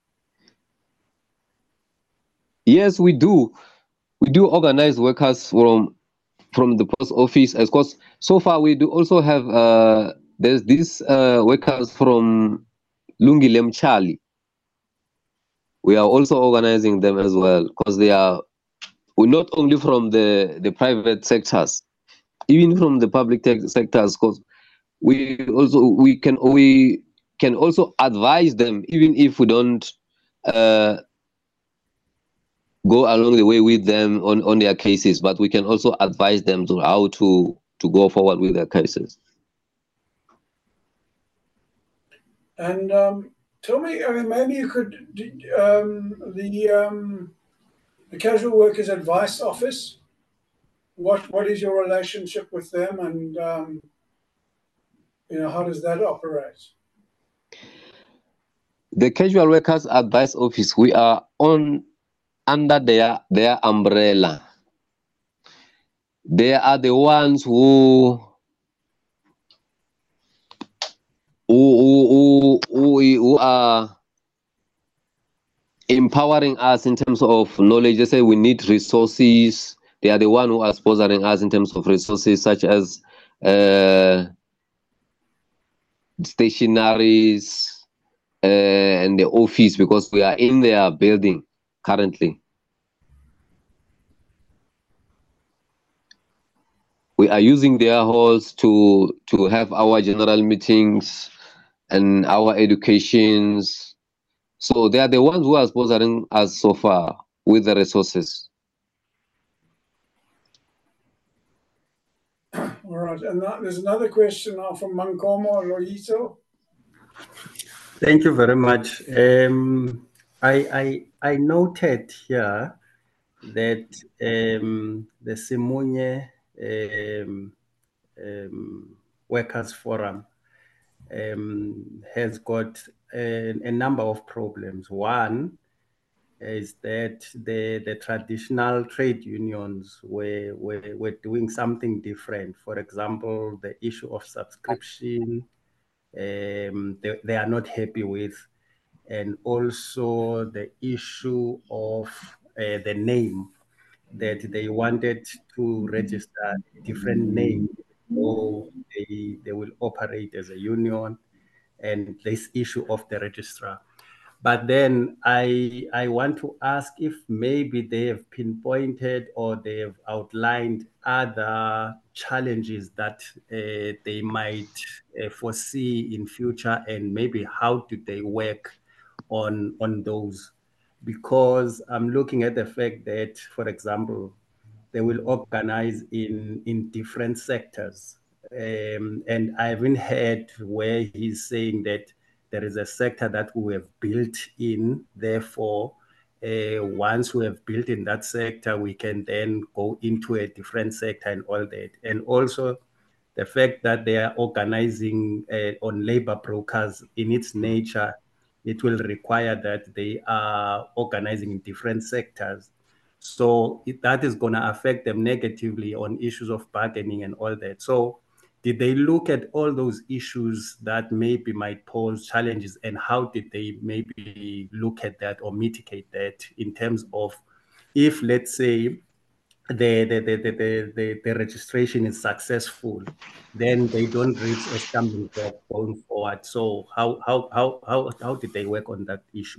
Yes, we do. We do organize workers from from the post office. Of course, so far we do also have uh, there's these uh, workers from Lungile Mtshali. We are also organizing them as well, because they are we're not only from the, the private sectors, even from the public sectors, because we also we can we can also advise them, even if we don't uh, go along the way with them on, on their cases, but we can also advise them to how to to go forward with their cases. And um, tell me, I mean, maybe you could, um, the um, the Casual Workers Advice Office, what what is your relationship with them, and um, you know, how does that operate? The Casual Workers Advice Office, we are on under their their umbrella. They are the ones who who who who, who are empowering us in terms of knowledge. They say we need resources. They are the one who are sponsoring us in terms of resources such as uh, stationaries uh, and the office, because we are in their building currently. We are using their halls to to have our general meetings and our educations. So they are the ones who are sponsoring us so far with the resources. All right, and that, there's another question now from Mankomo Loito. Thank you very much. Um, I, I I noted here that um, the Simunye um, um, Workers Forum um, has got a, a number of problems. One is that the, the traditional trade unions were, were, were doing something different. For example, the issue of subscription, um, they, they are not happy with. And also the issue of uh, the name, that they wanted to register a different name, so they, they will operate as a union, and this issue of the registrar. But then I, I want to ask if maybe they have pinpointed or they have outlined other challenges that uh, they might uh, foresee in future, and maybe how do they work on, on those. Because I'm looking at the fact that, for example, they will organize in, in different sectors. Um, and I haven't heard where he's saying that there is a sector that we have built in, therefore, uh, once we have built in that sector, we can then go into a different sector and all that. And also the fact that they are organizing uh, on labor brokers, in its nature, it will require that they are organizing in different sectors. So it, that is going to affect them negatively on issues of bargaining and all that. So did they look at all those issues that maybe might pose challenges, and how did they maybe look at that or mitigate that in terms of, if, let's say, the, the, the, the, the, the, the registration is successful, then they don't reach a stumbling block going forward. So how, how, how, how, how did they work on that issue?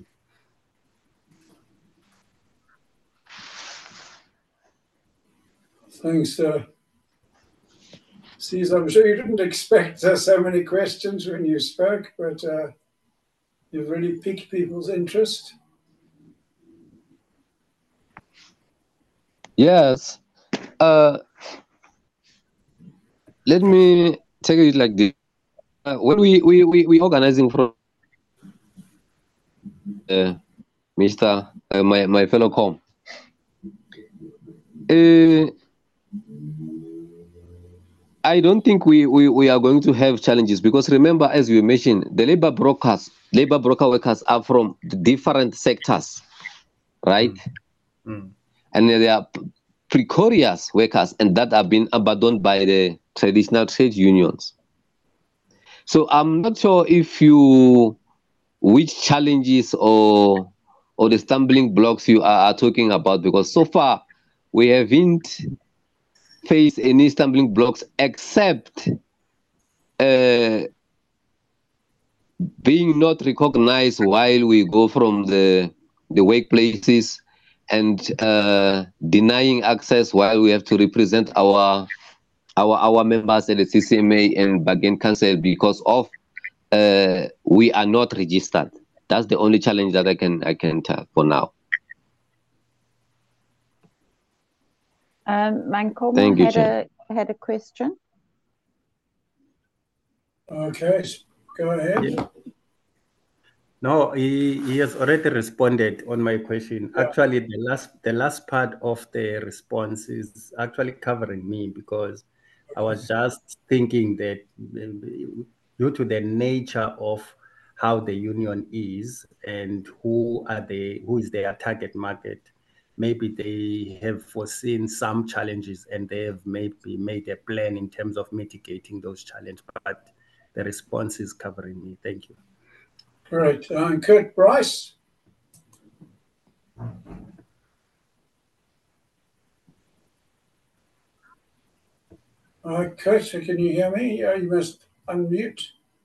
Thanks, uh, Caesar. I'm sure you didn't expect uh, so many questions when you spoke, but uh, you've really piqued people's interest. Yes. Uh, let me take it like this. Uh, when we, we, we, we organizing from uh, Mister Uh, my, my fellow com, uh, I don't think we, we, we are going to have challenges, because remember, as you mentioned, the labor brokers, labor broker workers are from the different sectors, right? Mm. Mm. And they are precarious workers, and that have been abandoned by the traditional trade unions. So I'm not sure if you, which challenges or or the stumbling blocks you are, are talking about, because so far we haven't faced any stumbling blocks except uh, being not recognized while we go from the the workplaces, and uh, denying access while we have to represent our our our members at the C C M A and Bargain Council, because of uh, we are not registered. That's the only challenge that I can I can tell for now. Um, Mankomo Thank you, had Chair. a had a question. Okay, go ahead. Yeah. No, he, he has already responded on my question. Yeah. Actually, the last the last part of the response is actually covering me, because I was just thinking that due to the nature of how the union is and who are they, who is their target market, maybe they have foreseen some challenges and they have maybe made a plan in terms of mitigating those challenges. But the response is covering me. Thank you. Great. Uh, and Kurt Bryce. Uh, Kurt, can you hear me? Uh, you must unmute.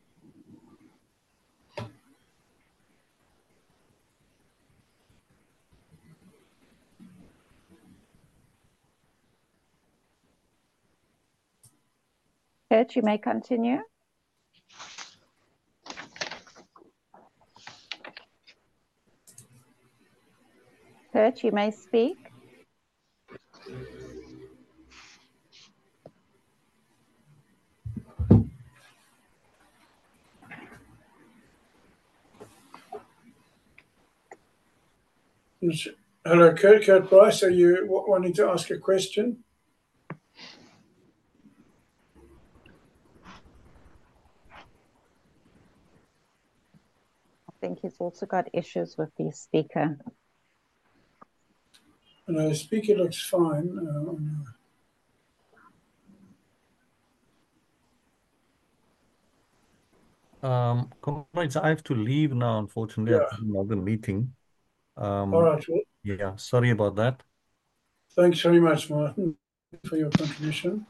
Kurt, you may continue. Kurt, you may speak. Hello, Kurt. Kurt Bryce, are you wanting to ask a question? I think he's also got issues with the speaker. No, the speaker looks fine. Uh, Um, comrades, I have to leave now, unfortunately. Yeah. I have another meeting. Um, All right. Well, yeah, sorry about that. thanks very much, Martin, for your contribution.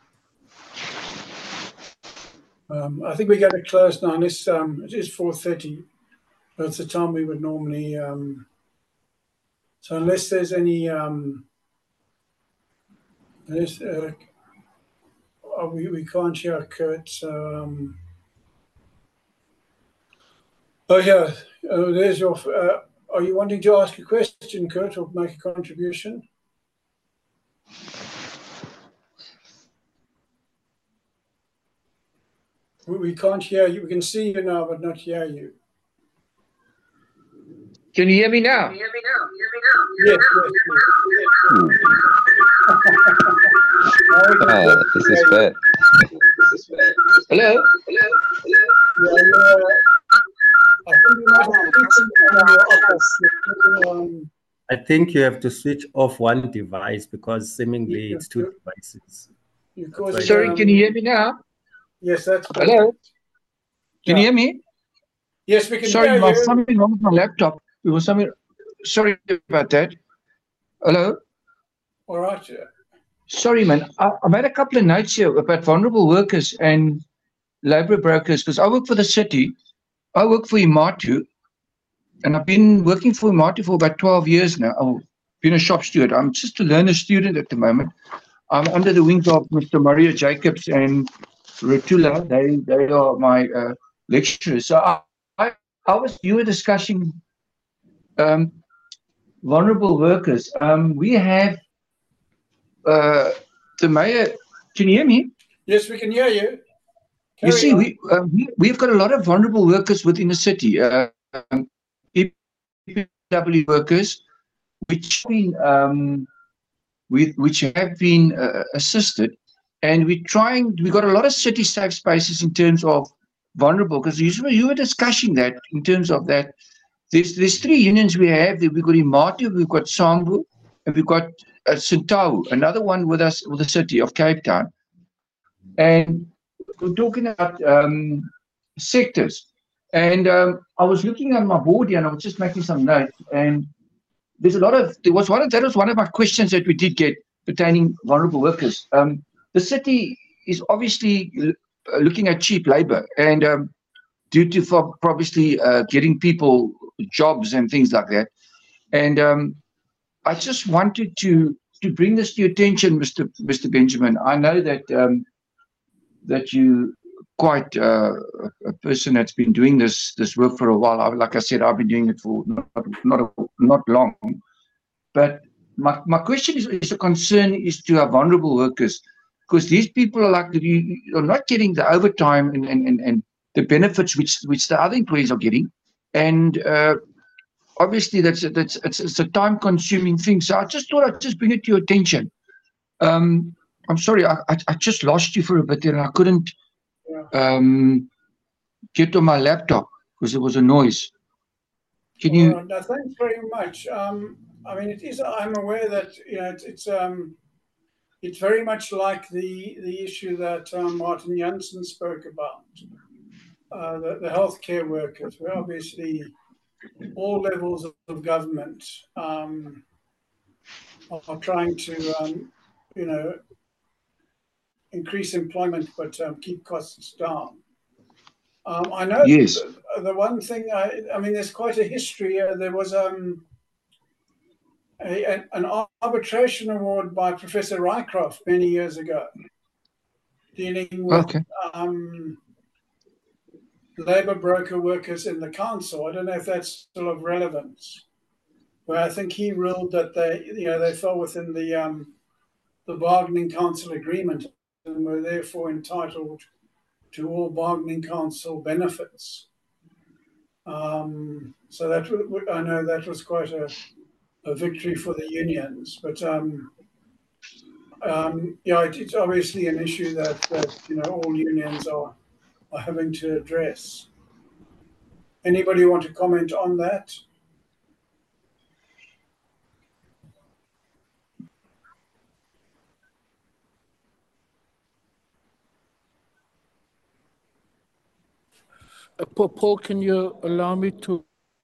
Um, I think we got to close now. Unless, um, it is four thirty. That's the time we would normally... Um, so unless there's any... Um, unless, uh, oh, we, we can't hear Kurt. So, um, oh, yeah. Oh, there's your... Uh, are you wanting to ask a question, Kurt, or make a contribution? We, we can't hear you. We can see you now, but not hear you. Can you hear me now? Can you hear me now? Yes, yes, yes. Ah, this is bad. Hello? Yeah, yeah. I think you might have something on your office. Um, I think you have to switch off one device because seemingly it's two devices. you cause, Sorry, um, can you hear me now? Yes, that's better. Hello? Can Yeah. you hear me? Yes, we can Sorry, hear my you. something wrong with my laptop. It was something. Sorry about that. Hello? All right. Yeah. Sorry, man. I, I made a couple of notes here about vulnerable workers and labor brokers because I work for the city. I work for Imatu, and I've been working for Imatu for about twelve years now. I've been a shop steward. I'm just a learner student at the moment. I'm under the wings of Mister Maria Jacobs and Rotula. They they are my uh, lecturers. So I, I, I was you were discussing um, vulnerable workers. Um, we have uh, the mayor. Can you hear me? Yes, we can hear you. You Carry see, on. we, uh, we we've got a lot of vulnerable workers within the city. Uh, um, E P W workers, which have been um, with which have been uh, assisted, and we're trying. We got a lot of city safe spaces in terms of vulnerable. Because you were you were discussing that in terms of that. There's there's three unions we have. We've got Imatu, we've got Sambu, and we've got uh, Sintau, another one with us with the city of Cape Town, and we're talking about um, sectors. And um, I was looking at my board here and I was just making some notes. And there's a lot of, there was one of, that was one of my questions that we did get pertaining vulnerable workers. Um, the city is obviously uh, looking at cheap labor and um, due to for obviously uh, getting people jobs and things like that. And um, I just wanted to to bring this to your attention, Mister Mister Benjamin. I know that um, that you quite uh, a person that's been doing this this work for a while. I, like I said, I've been doing it for not not, a, not long. But my, my question is, is a concern is to our vulnerable workers, because these people are like you are not getting the overtime and, and, and, and the benefits which which the other employees are getting, and uh, obviously that's that's it's, it's a time-consuming thing. So I just thought I'd just bring it to your attention. Um, I'm sorry, I, I I just lost you for a bit there, and I couldn't um, get on my laptop because there was a noise. Can you? Well, no, thanks very much. Um, I mean, it is. I'm aware that you know it's it's, um, it's very much like the the issue that um, Martin Jansen spoke about, uh, the, the healthcare workers, where obviously all levels of, of government um, are trying to um, you know increase employment but um, keep costs down. Um, I know Yes. the, the one thing, I, I mean, there's quite a history. Uh, there was um, a, a, an arbitration award by Professor Rycroft many years ago dealing with Okay. um, labour broker workers in the council. I don't know if that's still of relevance, where I think he ruled that they, you know, they fell within the, um, the bargaining council agreement and were therefore entitled to all bargaining council benefits. Um, so that I know that was quite a, a victory for the unions. But um, um, yeah, it, it's obviously an issue that, that you know all unions are are having to address. Anybody want to comment on that? Uh, Paul, Paul, can you allow me to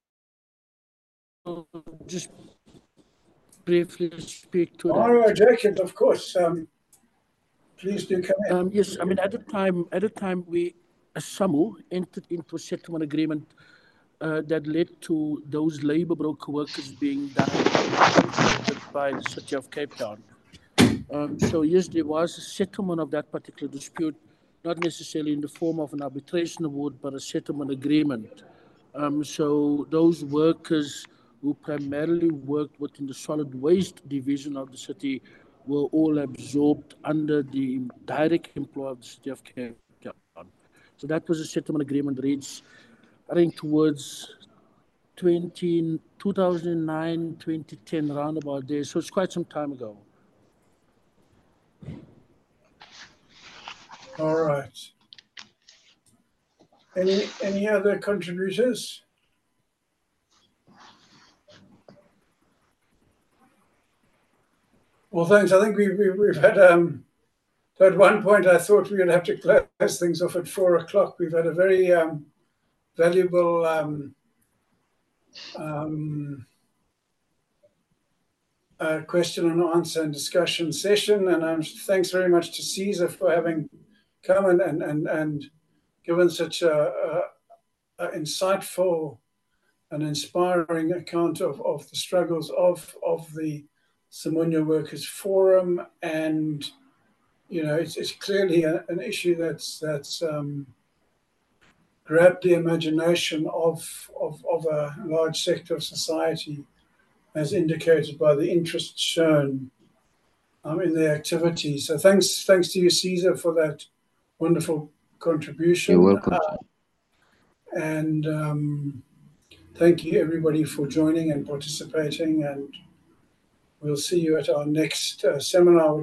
just briefly speak to that? All right, Jacob, of course. Um, please do come in. Um, yes, I mean, at the time, at the time, we, as SAMU, entered into a settlement agreement uh, that led to those labour broker workers being directly by the city of Cape Town. Um, so yes, there was a settlement of that particular dispute, not necessarily in the form of an arbitration award, but a settlement agreement. Um, so those workers who primarily worked within the solid waste division of the city were all absorbed under the direct employ of the city of Cape Town. So that was a settlement agreement reached, I think, towards twenty, two thousand nine, twenty ten, around about there. So it's quite some time ago. All right. Any any other contributors? Well, thanks. I think we, we, we've had, um, so at one point I thought we would have to close things off at four o'clock. We've had a very um, valuable um, um, uh, question and answer and discussion session. And um, thanks very much to Caesar for having come and, and, and, and given such a, a, a insightful and inspiring account of, of the struggles of, of the Simunye Workers Forum. And, you know, it's, it's clearly a, an issue that's, that's um, grabbed the imagination of, of, of a large sector of society, as indicated by the interest shown um, in their activities. So thanks, thanks to you, Caesar, for that wonderful contribution. You're welcome. Uh, and um, thank you, everybody, for joining and participating. And we'll see you at our next uh, seminar.